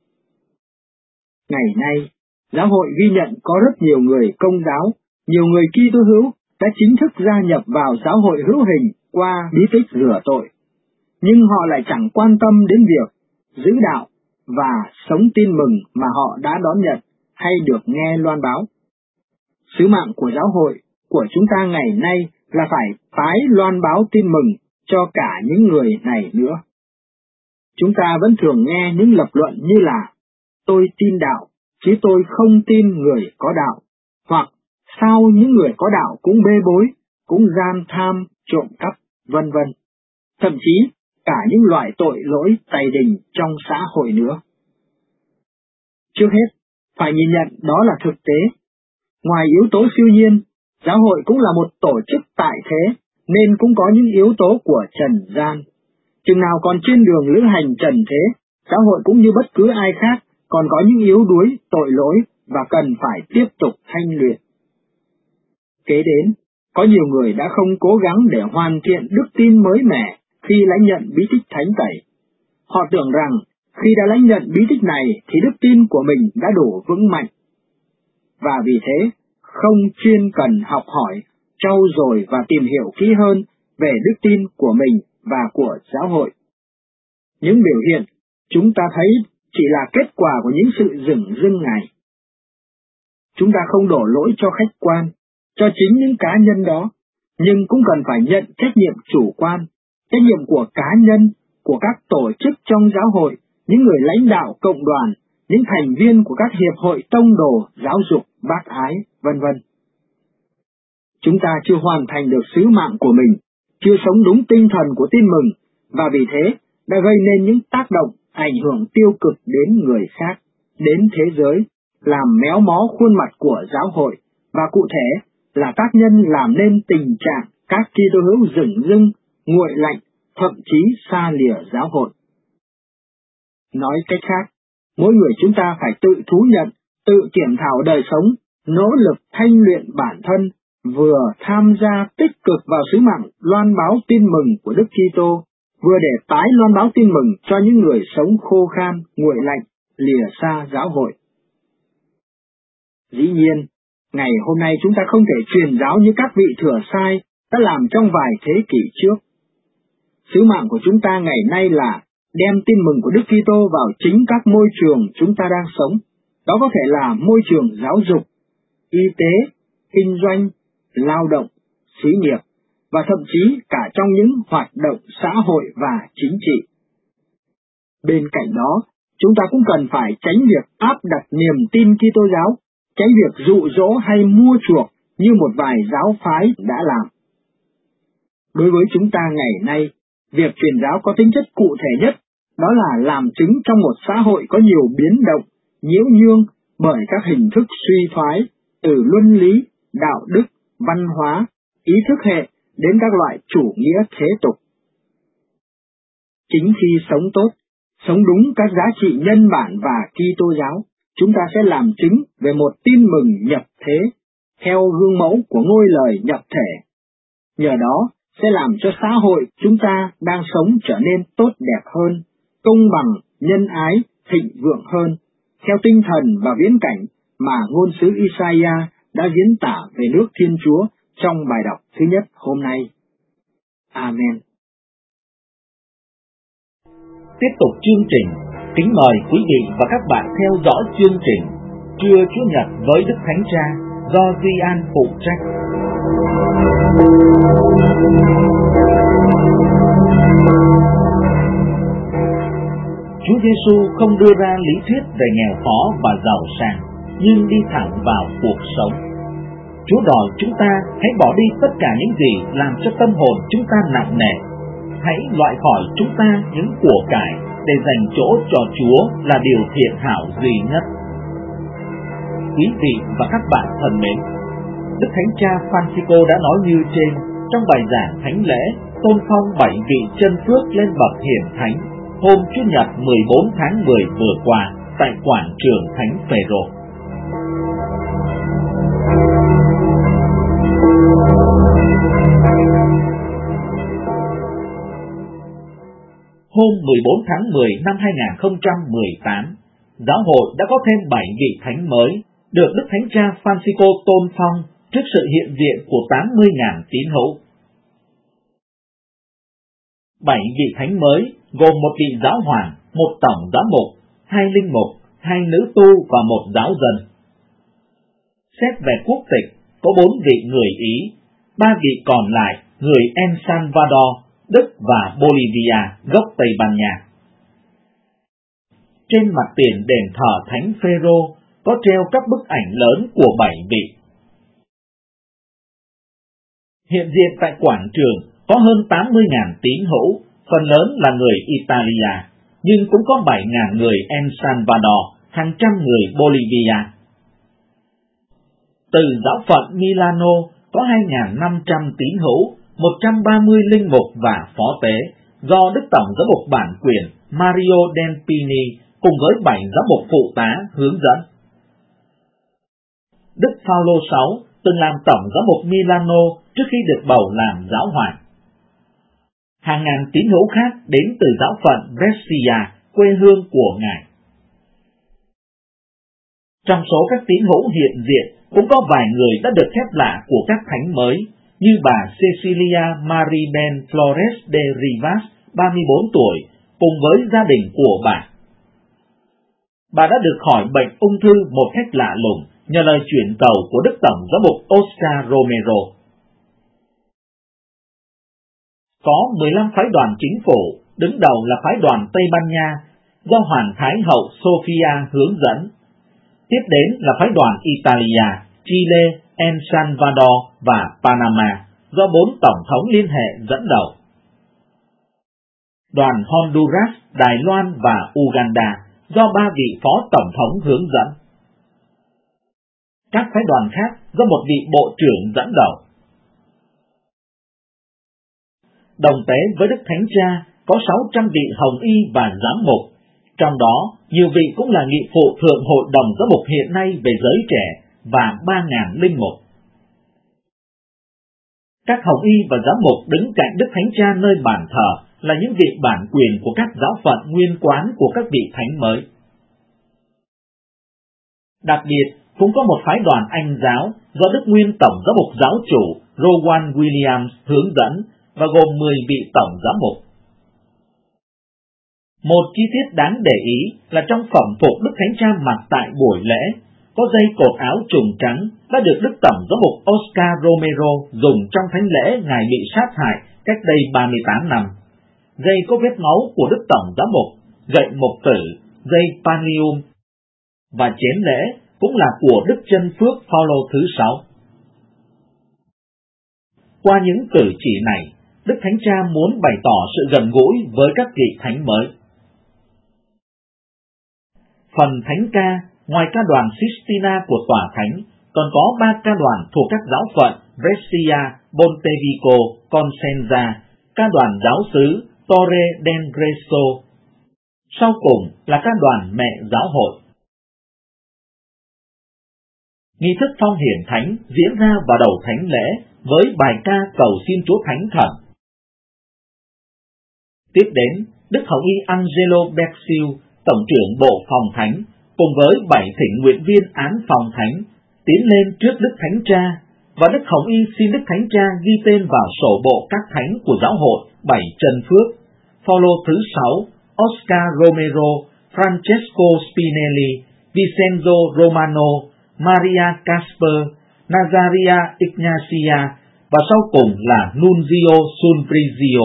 Ngày nay, giáo hội ghi nhận có rất nhiều người Công giáo, nhiều người Kitô hữu đã chính thức gia nhập vào giáo hội hữu hình qua bí tích rửa tội, nhưng họ lại chẳng quan tâm đến việc giữ đạo và sống tin mừng mà họ đã đón nhận hay được nghe loan báo. Sứ mạng của giáo hội của chúng ta ngày nay là phải tái loan báo tin mừng cho cả những người này nữa. Chúng ta vẫn thường nghe những lập luận như là tôi tin đạo, chứ tôi không tin người có đạo, hoặc sao những người có đạo cũng bê bối, cũng gian tham, trộm cắp, vân vân. Thậm chí cả những loại tội lỗi tày đình trong xã hội nữa. Trước hết, phải nhìn nhận đó là thực tế. Ngoài yếu tố siêu nhiên, giáo hội cũng là một tổ chức tại thế, nên cũng có những yếu tố của trần gian. Chừng nào còn trên đường lữ hành trần thế, giáo hội cũng như bất cứ ai khác, còn có những yếu đuối, tội lỗi và cần phải tiếp tục thanh luyện. Kế đến, có nhiều người đã không cố gắng để hoàn thiện đức tin mới mẻ khi lãnh nhận bí tích thánh tẩy. Họ tưởng rằng khi đã lãnh nhận bí tích này thì đức tin của mình đã đủ vững mạnh. Và vì thế, không chuyên cần học hỏi, trau dồi và tìm hiểu kỹ hơn về đức tin của mình và của giáo hội. Những biểu hiện chúng ta thấy chỉ là kết quả của những sự dửng dưng này. Chúng ta không đổ lỗi cho khách quan, cho chính những cá nhân đó, nhưng cũng cần phải nhận trách nhiệm chủ quan, trách nhiệm của cá nhân, của các tổ chức trong giáo hội, những người lãnh đạo cộng đoàn, những thành viên của các hiệp hội tông đồ, giáo dục, bác ái, vân vân. Chúng ta chưa hoàn thành được sứ mạng của mình, chưa sống đúng tinh thần của tin mừng, và vì thế đã gây nên những tác động, ảnh hưởng tiêu cực đến người khác, đến thế giới, làm méo mó khuôn mặt của giáo hội, và cụ thể là tác nhân làm nên tình trạng các Kitô hữu dửng dưng, nguội lạnh, thậm chí xa lìa giáo hội. Nói cách khác, mỗi người chúng ta phải tự thú nhận, tự kiểm thảo đời sống, nỗ lực thanh luyện bản thân, vừa tham gia tích cực vào sứ mạng loan báo tin mừng của Đức Kitô, vừa để tái loan báo tin mừng cho những người sống khô khan, nguội lạnh, lìa xa giáo hội. Dĩ nhiên, ngày hôm nay chúng ta không thể truyền giáo như các vị thừa sai đã làm trong vài thế kỷ trước. Sứ mạng của chúng ta ngày nay là đem tin mừng của Đức Kitô vào chính các môi trường chúng ta đang sống. Đó có thể là môi trường giáo dục, y tế, kinh doanh, lao động, xí nghiệp, và thậm chí cả trong những hoạt động xã hội và chính trị. Bên cạnh đó, chúng ta cũng cần phải tránh việc áp đặt niềm tin Kitô giáo, tránh việc dụ dỗ hay mua chuộc như một vài giáo phái đã làm. Đối với chúng ta ngày nay, việc truyền giáo có tính chất cụ thể nhất, đó là làm chứng trong một xã hội có nhiều biến động, nhiễu nhương bởi các hình thức suy thoái, từ luân lý, đạo đức, văn hóa, ý thức hệ đến các loại chủ nghĩa thế tục. Chính khi sống tốt, sống đúng các giá trị nhân bản và Kitô giáo, chúng ta sẽ làm chứng về một tin mừng nhập thế, theo gương mẫu của ngôi lời nhập thể. Nhờ đó, sẽ làm cho xã hội chúng ta đang sống trở nên tốt đẹp hơn, công bằng, nhân ái, thịnh vượng hơn, theo tinh thần và viễn cảnh mà ngôn sứ Isaiah đã diễn tả về nước Thiên Chúa trong bài đọc thứ nhất hôm nay. Amen. Tiếp tục chương trình, kính mời quý vị và các bạn theo dõi chương trình Trưa Chúa Nhật với Đức Thánh Cha do Duy An phụ trách. Chúa Giêsu không đưa ra lý thuyết về nghèo khó và giàu sang, nhưng đi thẳng vào cuộc sống. Chúa đòi chúng ta hãy bỏ đi tất cả những gì làm cho tâm hồn chúng ta nặng nề. Hãy loại khỏi chúng ta những của cải để dành chỗ cho Chúa là điều thiện hảo duy nhất. Quý vị và các bạn thân mến, Đức Thánh Cha Francisco đã nói như trên trong bài giảng thánh lễ tôn phong bảy vị chân phước lên bậc hiển thánh hôm Chủ nhật mười bốn tháng mười vừa qua tại quảng trường Thánh Phêrô. Hôm mười bốn tháng mười năm hai nghìn không trăm mười tám, giáo hội đã có thêm bảy vị thánh mới được Đức Thánh Cha Francisco tôn phong trước sự hiện diện của tám mươi nghìn tín hữu. Bảy vị thánh mới gồm một vị giáo hoàng, một tổng giám mục, hai linh mục, hai nữ tu và một giáo dân. Xét về quốc tịch, có bốn vị người Ý, ba vị còn lại người El Salvador, Đức và Bolivia gốc Tây Ban Nha. Trên mặt tiền đền thờ Thánh Phêrô có treo các bức ảnh lớn của bảy vị. Hiện diện tại quảng trường có hơn tám mươi nghìn tín hữu, phần lớn là người Italia, nhưng cũng có bảy nghìn người El Salvador, hàng trăm người Bolivia. Từ giáo phận Milano có hai nghìn năm trăm tín hữu, một trăm ba mươi linh mục và phó tế, do Đức Tổng giám mục bản quyền Mario Delpini cùng với bảy giám mục phụ tá hướng dẫn. Đức Phaolô đệ sáu từng làm Tổng giám mục Milano trước khi được bầu làm giáo hoàng. Hàng ngàn tín hữu khác đến từ giáo phận Brescia, quê hương của Ngài. Trong số các tín hữu hiện diện cũng có vài người đã được phép lạ của các thánh mới, như bà Cecilia Maribel Flores de Rivas, ba mươi bốn tuổi, cùng với gia đình của bà. Bà đã được khỏi bệnh ung thư một cách lạ lùng nhờ lời chuyển cầu của Đức Tổng giám mục Oscar Romero. Có mười lăm phái đoàn chính phủ, đứng đầu là phái đoàn Tây Ban Nha, do Hoàng Thái hậu Sofia hướng dẫn. Tiếp đến là phái đoàn Italia, Chile, El Salvador và Panama, do bốn tổng thống liên hệ dẫn đầu. Đoàn Honduras, Đài Loan và Uganda, do ba vị phó tổng thống hướng dẫn. Các phái đoàn khác do một vị bộ trưởng dẫn đầu. Đồng tế với Đức Thánh Cha có sáu trăm vị hồng y và giám mục, trong đó nhiều vị cũng là nghị phụ thượng hội đồng giám mục hiện nay về giới trẻ và ba nghìn linh mục. Các hồng y và giám mục đứng cạnh Đức Thánh Cha nơi bàn thờ là những vị bản quyền của các giáo phận nguyên quán của các vị thánh mới. Đặc biệt, cũng có một phái đoàn Anh giáo do Đức Nguyên Tổng giám mục giáo chủ Rowan Williams hướng dẫn và gồm mười vị tổng giám mục. Một chi tiết đáng để ý là trong phẩm phục Đức Thánh Cha mặc tại buổi lễ, có dây cột áo trùng trắng đã được Đức Tổng giám mục Oscar Romero dùng trong thánh lễ Ngài bị sát hại cách đây ba mươi tám năm. Dây có vết máu của Đức Tổng giám mục, gậy mục tử, dây pallium và chén lễ cũng là của Đức Chân Phước Phaolô thứ sáu. Qua những cử chỉ này, Đức Thánh Cha muốn bày tỏ sự gần gũi với các vị thánh mới. Phần thánh ca, ngoài ca đoàn Sistina của tòa thánh, còn có ba ca đoàn thuộc các giáo phận Brescia, Montevico, Consenza, ca đoàn giáo xứ Torre del Gresto. Sau cùng là ca đoàn mẹ giáo hội. Nghi thức phong hiển thánh diễn ra vào đầu thánh lễ với bài ca cầu xin Chúa Thánh Thần Tiếp đến, Đức Hồng Y Angelo Bersiu, Tổng trưởng Bộ Phòng Thánh, cùng với bảy thỉnh nguyện viên án phòng thánh, tiến lên trước Đức Thánh Cha, và Đức Hồng Y xin Đức Thánh Cha ghi tên vào sổ bộ các thánh của giáo hội Bảy Trần Phước: Phaolô thứ sáu, Oscar Romero, Francesco Spinelli, Vincenzo Romano, Maria Casper, Nazaria Ignacia, và sau cùng là Nunzio Sulprizio.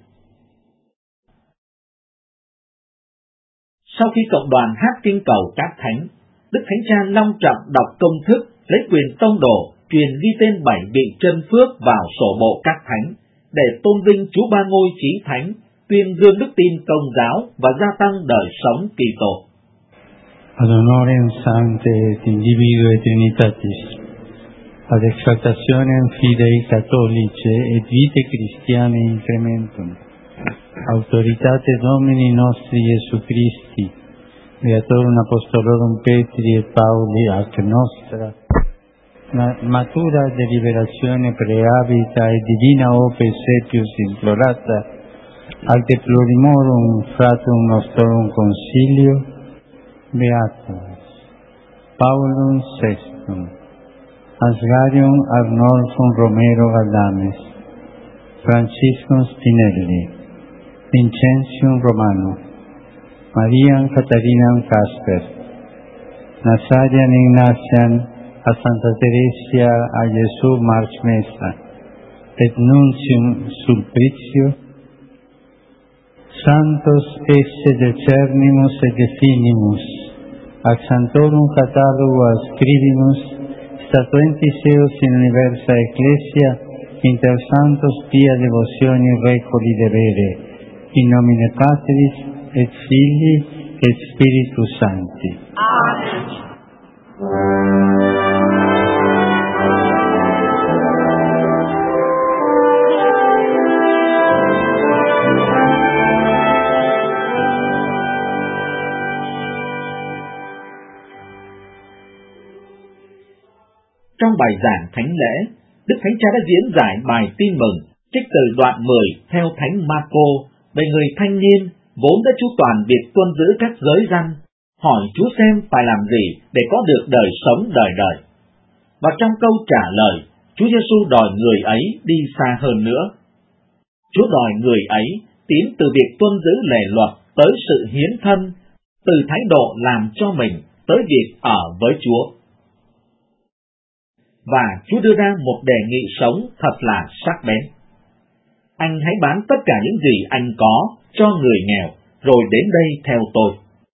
Sau khi cộng đoàn hát kinh cầu các thánh, Đức Thánh Cha long trọng đọc công thức, lấy quyền tông đồ, truyền ghi tên bảy vị chân phước vào sổ bộ các thánh, để tôn vinh Chúa Ba Ngôi Chí Thánh, tuyên dương đức tin Công giáo và gia tăng đời sống Kitô. Ad honorem sancte et individue Trinitatis, ad exaltationem fidei catholicae et vitae Christianae incrementum, autoritate Domini nostri Iesu Christi, Beatorum Apostolorum Petri et Pauli ac nostra, matura deliberazione prehabita et divina ope sepius implorata, ac de plurimorum fratum nostrum concilio, Beatus Paulum sextum, Asgarium Arnolfum Romero Gadames, Franciscum Spinelli, Vincentium Romano, Mariam Catharinam Casper, Nazarian Ignatian a Santa Teresia a Jesús March Mesa, et Nuncium Sulprizio, Santos esse decernimus et definimus, ac Santorum Catalogo ascribimus, statuentis eos in universa Ecclesia, inter santos pia devocioni recoli debere, in nomine Patris et Filii et Spiritus Sancti. Amen. Trong bài giảng thánh lễ, Đức Thánh Cha đã diễn giải bài tin mừng trích từ đoạn mười theo Thánh Marco về người thanh niên vốn đã chu toàn việc tuân giữ các giới răn, hỏi Chúa xem phải làm gì để có được đời sống đời đời. Và trong câu trả lời, Chúa Giêsu đòi người ấy đi xa hơn nữa. Chúa đòi người ấy tiến từ việc tuân giữ lề luật tới sự hiến thân, từ thái độ làm cho mình tới việc ở với Chúa. Và Chúa đưa ra một đề nghị sống thật là sắc bén. Anh hãy bán tất cả những gì anh có cho người nghèo, rồi đến đây theo tôi.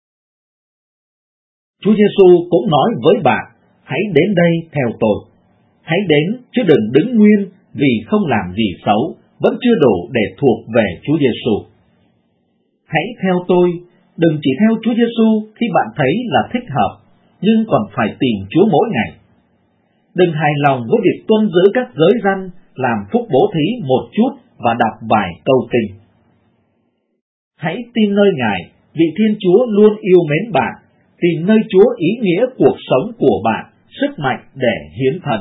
Chúa Giêsu cũng nói với bạn, hãy đến đây theo tôi. Hãy đến chứ đừng đứng nguyên vì không làm gì xấu, vẫn chưa đủ để thuộc về Chúa Giêsu. Hãy theo tôi, đừng chỉ theo Chúa Giêsu khi bạn thấy là thích hợp, nhưng còn phải tìm Chúa mỗi ngày. Đừng hài lòng với việc tuân giữ các giới răn, làm phúc bố thí một chút và đọc vài câu kinh. Hãy tin nơi Ngài, vị Thiên Chúa luôn yêu mến bạn, tìm nơi Chúa ý nghĩa cuộc sống của bạn, sức mạnh để hiến thân.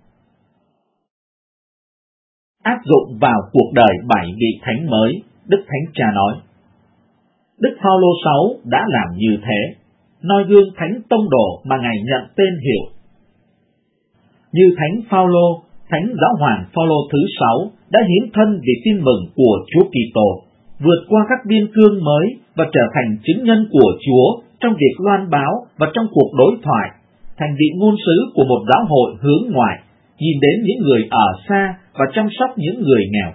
Áp dụng vào cuộc đời bảy vị thánh mới, Đức Thánh Cha nói. Đức Phaolô sáu đã làm như thế, noi gương Thánh Tông Đồ mà Ngài nhận tên hiệu. Như Thánh Phaolô, Thánh Giáo hoàng Phaolô thứ sáu đã hiến thân vì tin mừng của Chúa Kitô, vượt qua các biên cương mới và trở thành chứng nhân của Chúa trong việc loan báo và trong cuộc đối thoại, thành vị ngôn sứ của một giáo hội hướng ngoại, nhìn đến những người ở xa và chăm sóc những người nghèo.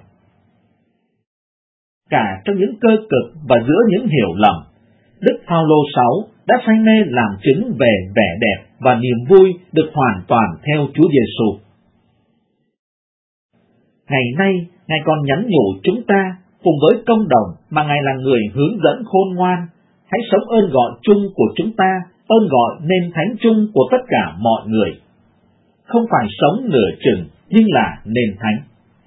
Cả trong những cơ cực và giữa những hiểu lầm, Đức Phaolô sáu đã say mê làm chứng về vẻ đẹp và niềm vui được hoàn toàn theo Chúa Giêsu. Ngày nay, Ngài còn nhắn nhủ chúng ta, cùng với công đồng mà Ngài là người hướng dẫn khôn ngoan, hãy sống ơn gọi chung của chúng ta, ơn gọi nên thánh chung của tất cả mọi người. Không phải sống nửa chừng, nhưng là nên thánh.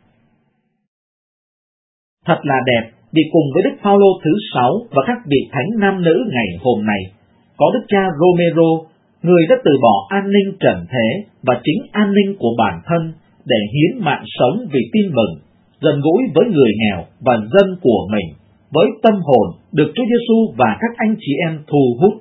Thật là đẹp vì cùng với Đức Phaolô thứ sáu và các vị thánh nam nữ ngày hôm nay, có Đức cha Romero, người đã từ bỏ an ninh trần thế và chính an ninh của bản thân để hiến mạng sống vì tin mừng, gần gũi với người nghèo và dân của mình, với tâm hồn được Chúa Giêsu và các anh chị em thu hút.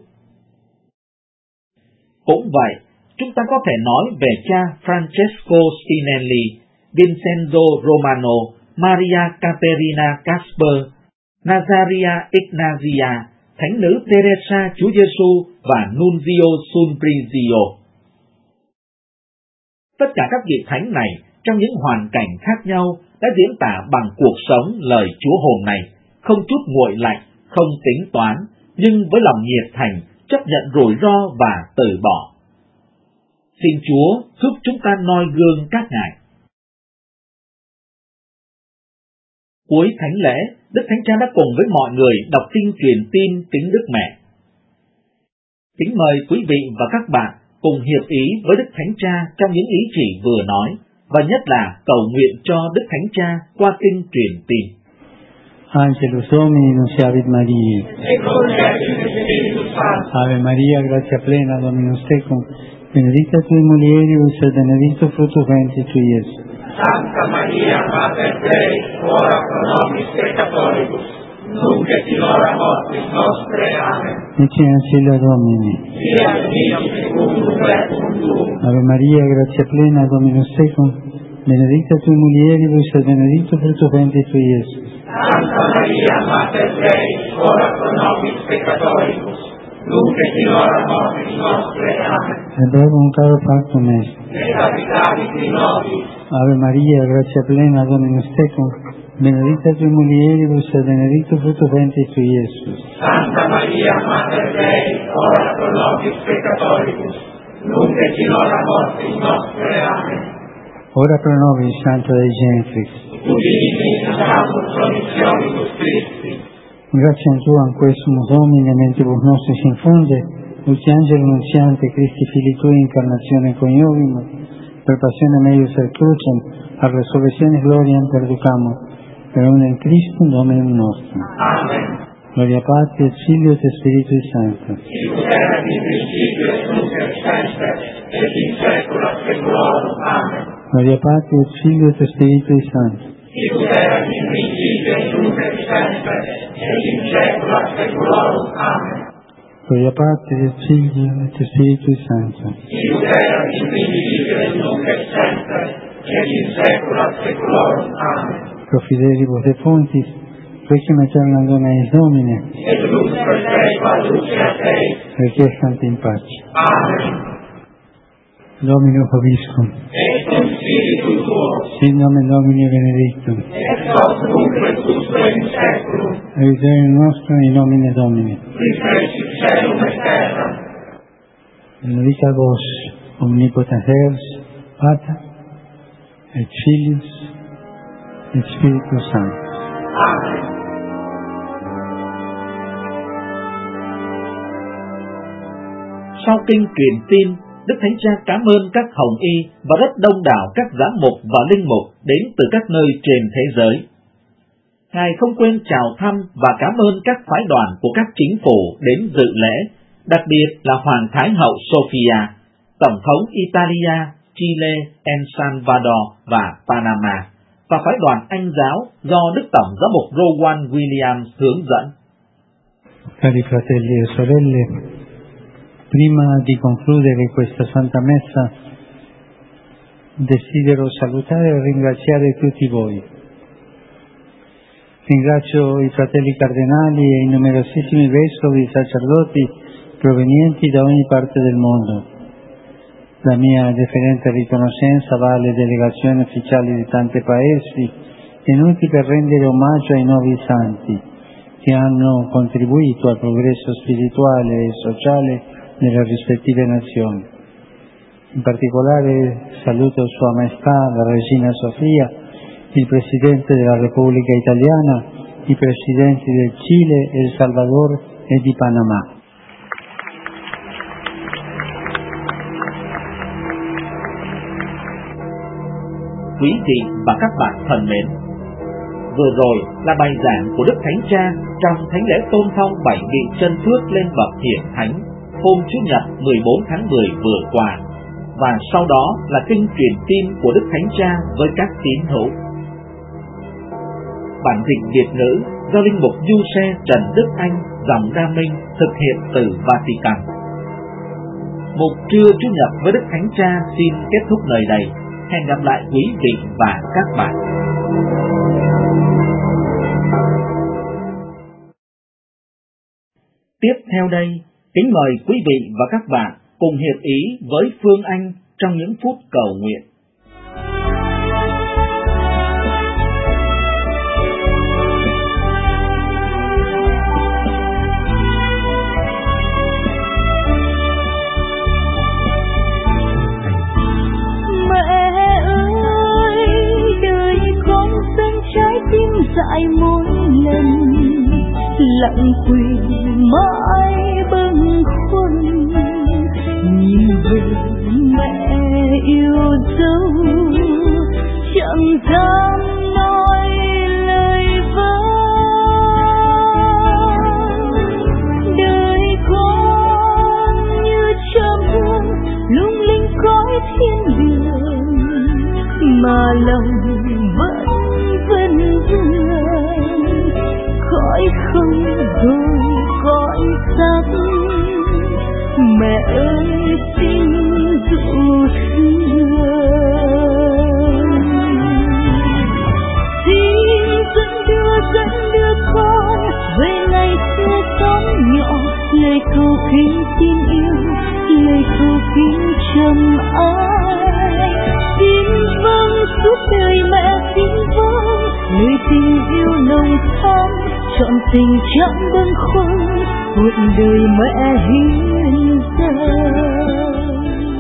Cũng vậy, chúng ta có thể nói về cha Francesco Spinelli, Vincenzo Romano, Maria Caterina Casper, Nazaria Ignazia, Thánh nữ Teresa Chúa Giêsu và Nunzio Sunprizio. Tất cả các vị thánh này trong những hoàn cảnh khác nhau đã diễn tả bằng cuộc sống lời Chúa hôm nay, không chút nguội lạnh, không tính toán, nhưng với lòng nhiệt thành, chấp nhận rủi ro và từ bỏ. Xin Chúa giúp chúng ta noi gương các ngài. Cuối thánh lễ, Đức Thánh Cha đã cùng với mọi người đọc kinh truyền tin kính Đức Mẹ. Kính mời quý vị và các bạn cùng hiệp ý với Đức Thánh Cha trong những ý chỉ vừa nói, và nhất là cầu nguyện cho Đức Thánh Cha qua kinh truyền tin. Angelus Domini nunciavit Mariae. Ave Maria, gratia plena, Dominus tecum, benedicta tui mulieribus et benedictus fructus ventris tui, Iesus. Santa Maria, Mater Dei, ora pro nobis peccatoribus, nunc et in hora mortis nostre. Amen. Ecce ancilla Domini. Fiat mihi secundum verbum tuum. Ave Maria, gratia plena, Dominus tecum, benedicta tui mulieribus et benedictus fructus ventris tui, Iesus. Santa Maria, Mater Dei, ora pro nobis peccatoribus, nunc et in hora mortis nostre. Amen. Et verbum caro factum est. Et habitavit in nobis. Ave Maria, gratia plena, Dominus tecum, benedicta tui mulieribus et benedictus fructus ventris tui, Iesus. Santa Maria, Mater Dei, ora pro nobis peccatoribus, nunc et in hora mortis nostre. Amen. Ora pro nobis, Sancta Dei Genitrix. Udini nobis promissionibus Christi. Grazie a Tua, in questo Domine, mentibus nostris infunde, ulti angelo nunziante, Christi Fili Tui, incarnazione coniovimus, per passione meius et crucem, a resurrectionis gloriam perducamo, per unum Christum Dominum nostrum. Amen. Gloria Patri et Filio et Spiritui Sancto. Sic ut erat in principio et nunc et semper, et in saecula saeculorum. Amen. Gloria Patri et Filio et Spiritui Sancto. Sic ut erat in principio et nunc et semper, et in saecula saeculorum. Amen. Gloria Patri et Filio et Spiritui Sancto. Sic ut erat in principio et nunc et semper, et in saecula saeculorum. Amen. Pro fidelibus defuntis, requiem aeternam dona eis Domine, Et lux perpetua luceat eis. requiescant in pace. Amen. Domino Vobiscum. Et cum spiritu tuo. Sit nomen Domini benedictum. Et nos nunc et usque in saeculum. Aiuterium nostrum in nomine Domini. Qui fecit caelum et terra. Benedicat vos, omnipotens Deus, Pater, et Filius, et Spiritus Sanctus. Amen. Sau kinh truyền tin, Đức Thánh Cha cảm ơn các hồng y và rất đông đảo các giám mục và linh mục đến từ các nơi trên thế giới. Ngài không quên chào thăm và cảm ơn các phái đoàn của các chính phủ đến dự lễ, đặc biệt là Hoàng Thái hậu Sofia, Tổng thống Italia, Chile, El Salvador và Panama, và phái đoàn Anh giáo do Đức Tổng giám mục Rowan Williams hướng dẫn. Cari fratelli e sorelle, prima di concludere questa Santa Messa, desidero salutare e ringraziare tutti voi. Ringrazio i fratelli cardinali e i numerosissimi vescovi e sacerdoti provenienti da ogni parte del mondo. La mia deferente riconoscenza va alle delegazioni ufficiali di tanti paesi tenuti per rendere omaggio ai nuovi santi che hanno contribuito al progresso spirituale e sociale nelle rispettive nazioni. In particolare saluto Sua Maestà la Regina Sofia, il Presidente della Repubblica Italiana, i Presidenti del Cile, El Salvador e di Panama. Quý vị và các bạn thân mến, vừa rồi là bài giảng của Đức Thánh Cha trong thánh lễ tôn phong bảy vị chân phước lên bậc hiển thánh hôm Chủ nhật mười bốn tháng mười vừa qua, và sau đó là kinh truyền tin của Đức Thánh Cha với các tín hữu. Bản dịch Việt ngữ do linh mục Du Xe Trần Đức Anh, dòng Đa Minh thực hiện từ Vatican. Mục trưa Chủ nhật với Đức Thánh Cha xin kết thúc nơi đây. Hẹn gặp lại quý vị và các bạn. Tiếp theo đây, kính mời quý vị và các bạn cùng hiệp ý với Phương Anh trong những phút cầu nguyện. Dại mỗi lần lặng quỳ mãi bâng khuâng, nhìn về mẹ yêu dấu chẳng dám nói lời vang. Đời con như châm hương lung linh cõi thiên đường, mà lòng vẫn vẫn vương cõi không đôi cõi sắc. Mẹ ơi xin dụ thương, xin dẫn đưa dẫn đưa con về ngày xưa con nhỏ, lời cầu kính tin yêu, lời cầu kính trầm ai. Xin vâng suốt đời mẹ, xin vâng lời tình yêu nồng thắm, trọn tình chẳng bâng khuâng cuộc đời mẹ hiến dâng.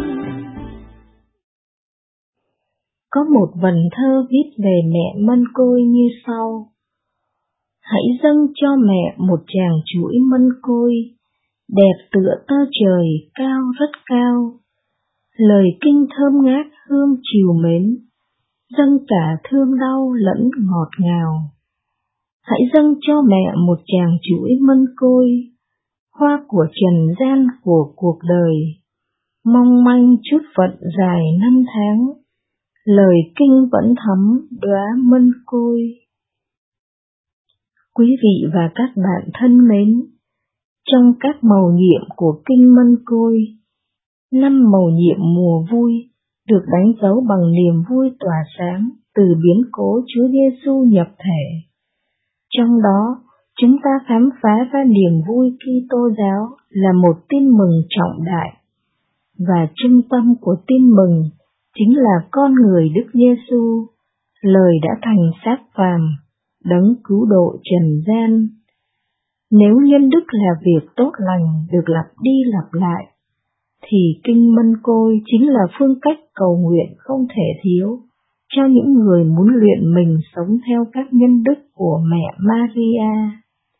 Có một vần thơ viết về mẹ Mân Côi như sau: hãy dâng cho mẹ một tràng chuỗi mân côi, đẹp tựa tơ trời cao rất cao. Lời kinh thơm ngát hương chiều mến, dâng cả thương đau lẫn ngọt ngào. Hãy dâng cho mẹ một tràng chuỗi mân côi, hoa của trần gian của cuộc đời, mong manh chút phận dài năm tháng, lời kinh vẫn thắm đóa mân côi. Quý vị và các bạn thân mến, trong các mầu nhiệm của kinh mân côi, năm mầu nhiệm mùa vui được đánh dấu bằng niềm vui tỏa sáng từ biến cố Chúa Giêsu nhập thể. Trong đó, chúng ta khám phá ra niềm vui Kitô giáo là một tin mừng trọng đại, và trung tâm của tin mừng chính là con người Đức Giêsu, lời đã thành xác phàm, đấng cứu độ trần gian. Nếu nhân đức là việc tốt lành được lặp đi lặp lại, thì kinh mân côi chính là phương cách cầu nguyện không thể thiếu cho những người muốn luyện mình sống theo các nhân đức của mẹ Maria.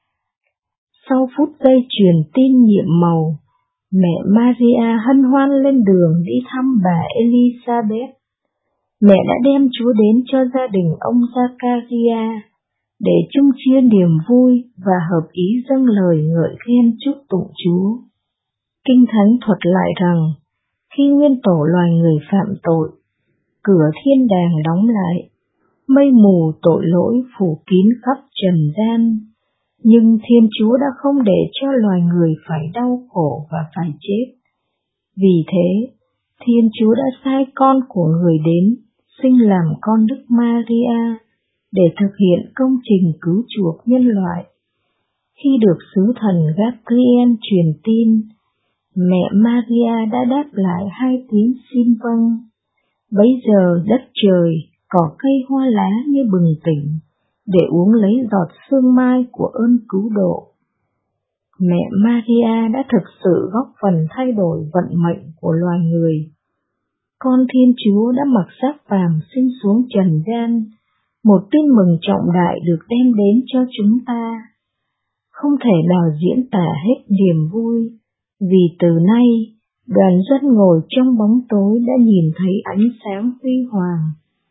Sau phút giây truyền tin nhiệm màu, mẹ Maria hân hoan lên đường đi thăm bà Elizabeth. Mẹ đã đem Chúa đến cho gia đình ông Zakaria để chung chia niềm vui và hợp ý dâng lời ngợi khen chúc tụng Chúa. Kinh Thánh thuật lại rằng, khi nguyên tổ loài người phạm tội, cửa thiên đàng đóng lại, mây mù tội lỗi phủ kín khắp trần gian, nhưng Thiên Chúa đã không để cho loài người phải đau khổ và phải chết. Vì thế, Thiên Chúa đã sai con của người đến, sinh làm con Đức Maria, để thực hiện công trình cứu chuộc nhân loại. Khi được sứ thần Gabriel truyền tin, mẹ Maria đã đáp lại hai tiếng xin vâng. Bấy giờ đất trời, cỏ cây hoa lá như bừng tỉnh, để uống lấy giọt sương mai của ơn cứu độ. Mẹ Maria đã thực sự góp phần thay đổi vận mệnh của loài người. Con Thiên Chúa đã mặc xác phàm sinh xuống trần gian, một tin mừng trọng đại được đem đến cho chúng ta. Không thể nào diễn tả hết niềm vui, vì từ nay, đoàn dân ngồi trong bóng tối đã nhìn thấy ánh sáng huy hoàng.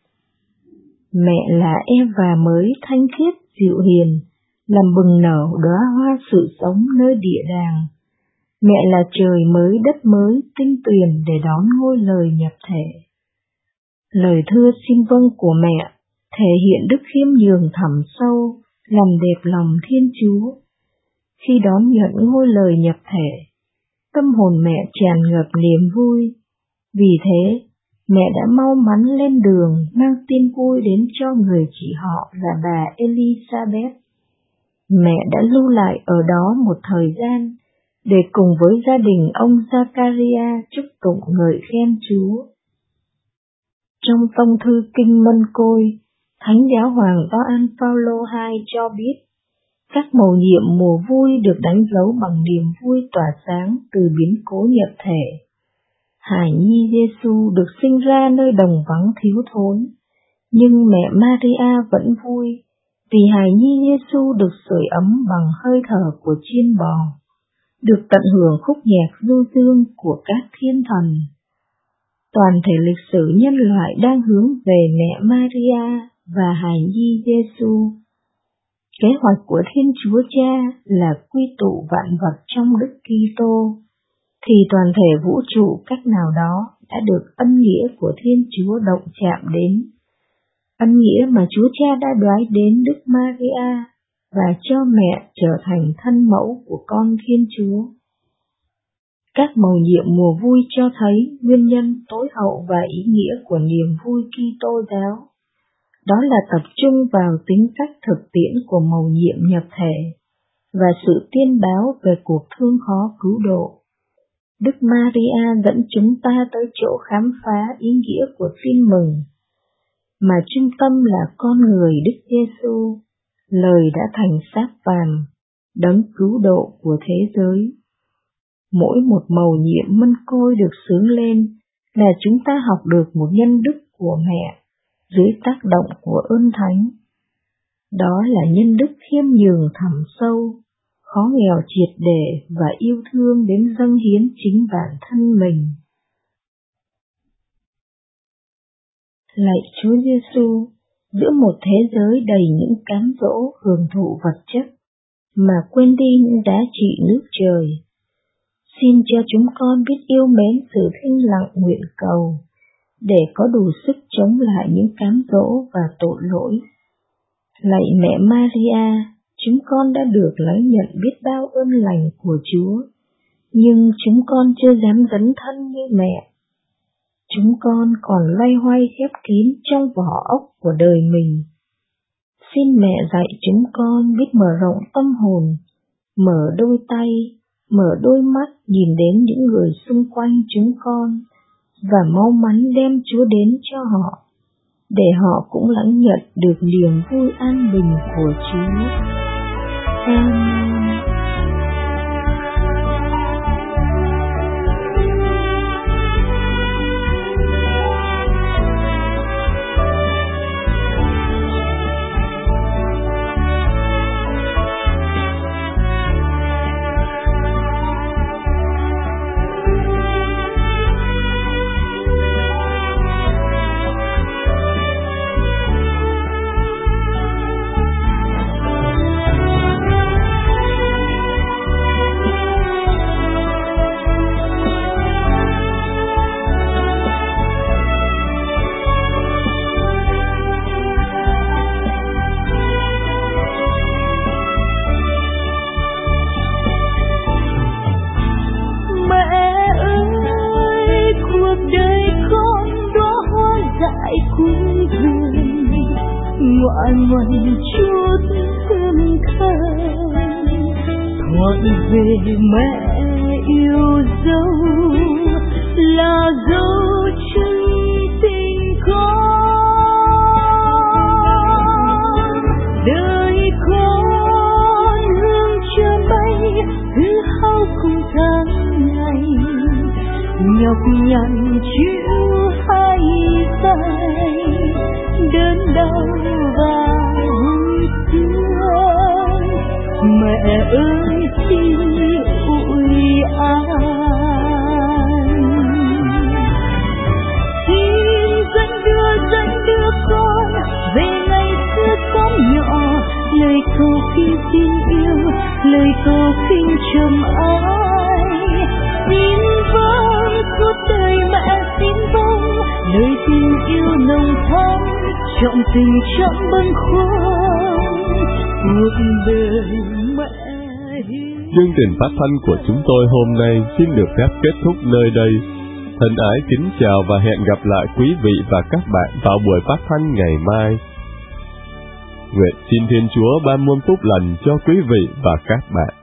Mẹ là Eva mới thanh khiết dịu hiền, làm bừng nở đóa hoa sự sống nơi địa đàng. Mẹ là trời mới đất mới tinh tuyền để đón ngôi lời nhập thể. Lời thưa xin vâng của mẹ thể hiện đức khiêm nhường thẳm sâu, làm đẹp lòng Thiên Chúa. Khi đón nhận ngôi lời nhập thể, tâm hồn mẹ tràn ngập niềm vui. Vì thế, mẹ đã mau mắn lên đường mang tin vui đến cho người chị họ là bà Elizabeth. Mẹ đã lưu lại ở đó một thời gian để cùng với gia đình ông Zachariah chúc tụng ngợi khen Chúa. Trong tông thư Kinh Mân Côi, Thánh Giáo hoàng Gioan Phaolô đệ nhị cho biết, các mầu nhiệm mùa vui được đánh dấu bằng niềm vui tỏa sáng từ biến cố nhập thể. Hài nhi Giêsu được sinh ra nơi đồng vắng thiếu thốn, nhưng mẹ Maria vẫn vui vì hài nhi Giêsu được sưởi ấm bằng hơi thở của chiên bò, được tận hưởng khúc nhạc du dương của các thiên thần. Toàn thể lịch sử nhân loại đang hướng về mẹ Maria và hài nhi Giêsu. Kế hoạch của Thiên Chúa Cha là quy tụ vạn vật trong Đức Kitô, thì toàn thể vũ trụ cách nào đó đã được ân nghĩa của Thiên Chúa động chạm đến. Ân nghĩa mà Chúa Cha đã đoái đến Đức Maria và cho mẹ trở thành thân mẫu của con Thiên Chúa. Các mầu nhiệm mùa vui cho thấy nguyên nhân tối hậu và ý nghĩa của niềm vui Kitô giáo. Đó là tập trung vào tính cách thực tiễn của mầu nhiệm nhập thể và sự tiên báo về cuộc thương khó cứu độ. Đức Maria dẫn chúng ta tới chỗ khám phá ý nghĩa của tin mừng, mà trung tâm là con người Đức Giêsu, lời đã thành xác phàm, đấng cứu độ của thế giới. Mỗi một mầu nhiệm mân côi được xướng lên là chúng ta học được một nhân đức của mẹ dưới tác động của ơn thánh. Đó là nhân đức khiêm nhường thẳm sâu, khó nghèo triệt để và yêu thương đến dâng hiến chính bản thân mình. Lạy Chúa Giêsu, giữa một thế giới đầy những cám dỗ hưởng thụ vật chất mà quên đi những giá trị nước trời, xin cho chúng con biết yêu mến sự thinh lặng nguyện cầu để có đủ sức chống lại những cám dỗ và tội lỗi. Lạy mẹ Maria, chúng con đã được lãnh nhận biết bao ơn lành của Chúa, nhưng chúng con chưa dám dấn thân như mẹ. Chúng con còn loay hoay khép kín trong vỏ ốc của đời mình. Xin mẹ dạy chúng con biết mở rộng tâm hồn, mở đôi tay, mở đôi mắt nhìn đến những người xung quanh chúng con, và mau mắn đem Chúa đến cho họ, để họ cũng lãnh nhận được niềm vui an bình của Chúa. Amen. Ngoan ngoan chút thân khơi thoát về mẹ yêu dấu, là dấu chân tình con. Đời con hương trơn bay hư hao cùng tháng ngày, nhọc nhằn chịu hai tay đớn đau và hối thương. Mẹ ơi xin ủi an, xin dẫn đưa dẫn đưa con về ngày xưa con nhỏ, lời cầu khi tin yêu, lời cầu khinh trầm ai. Xin vâng suốt đời mẹ, xin vâng lời tình yêu nồng thắm, trọng tình chẳng bâng khuâng. cuộc đời mẹ hiền. Chương trình phát thanh của chúng tôi hôm nay xin được phép kết thúc nơi đây. Thân ái kính chào và hẹn gặp lại quý vị và các bạn vào buổi phát thanh ngày mai. Nguyện xin Thiên Chúa ban muôn phúc lành cho quý vị và các bạn.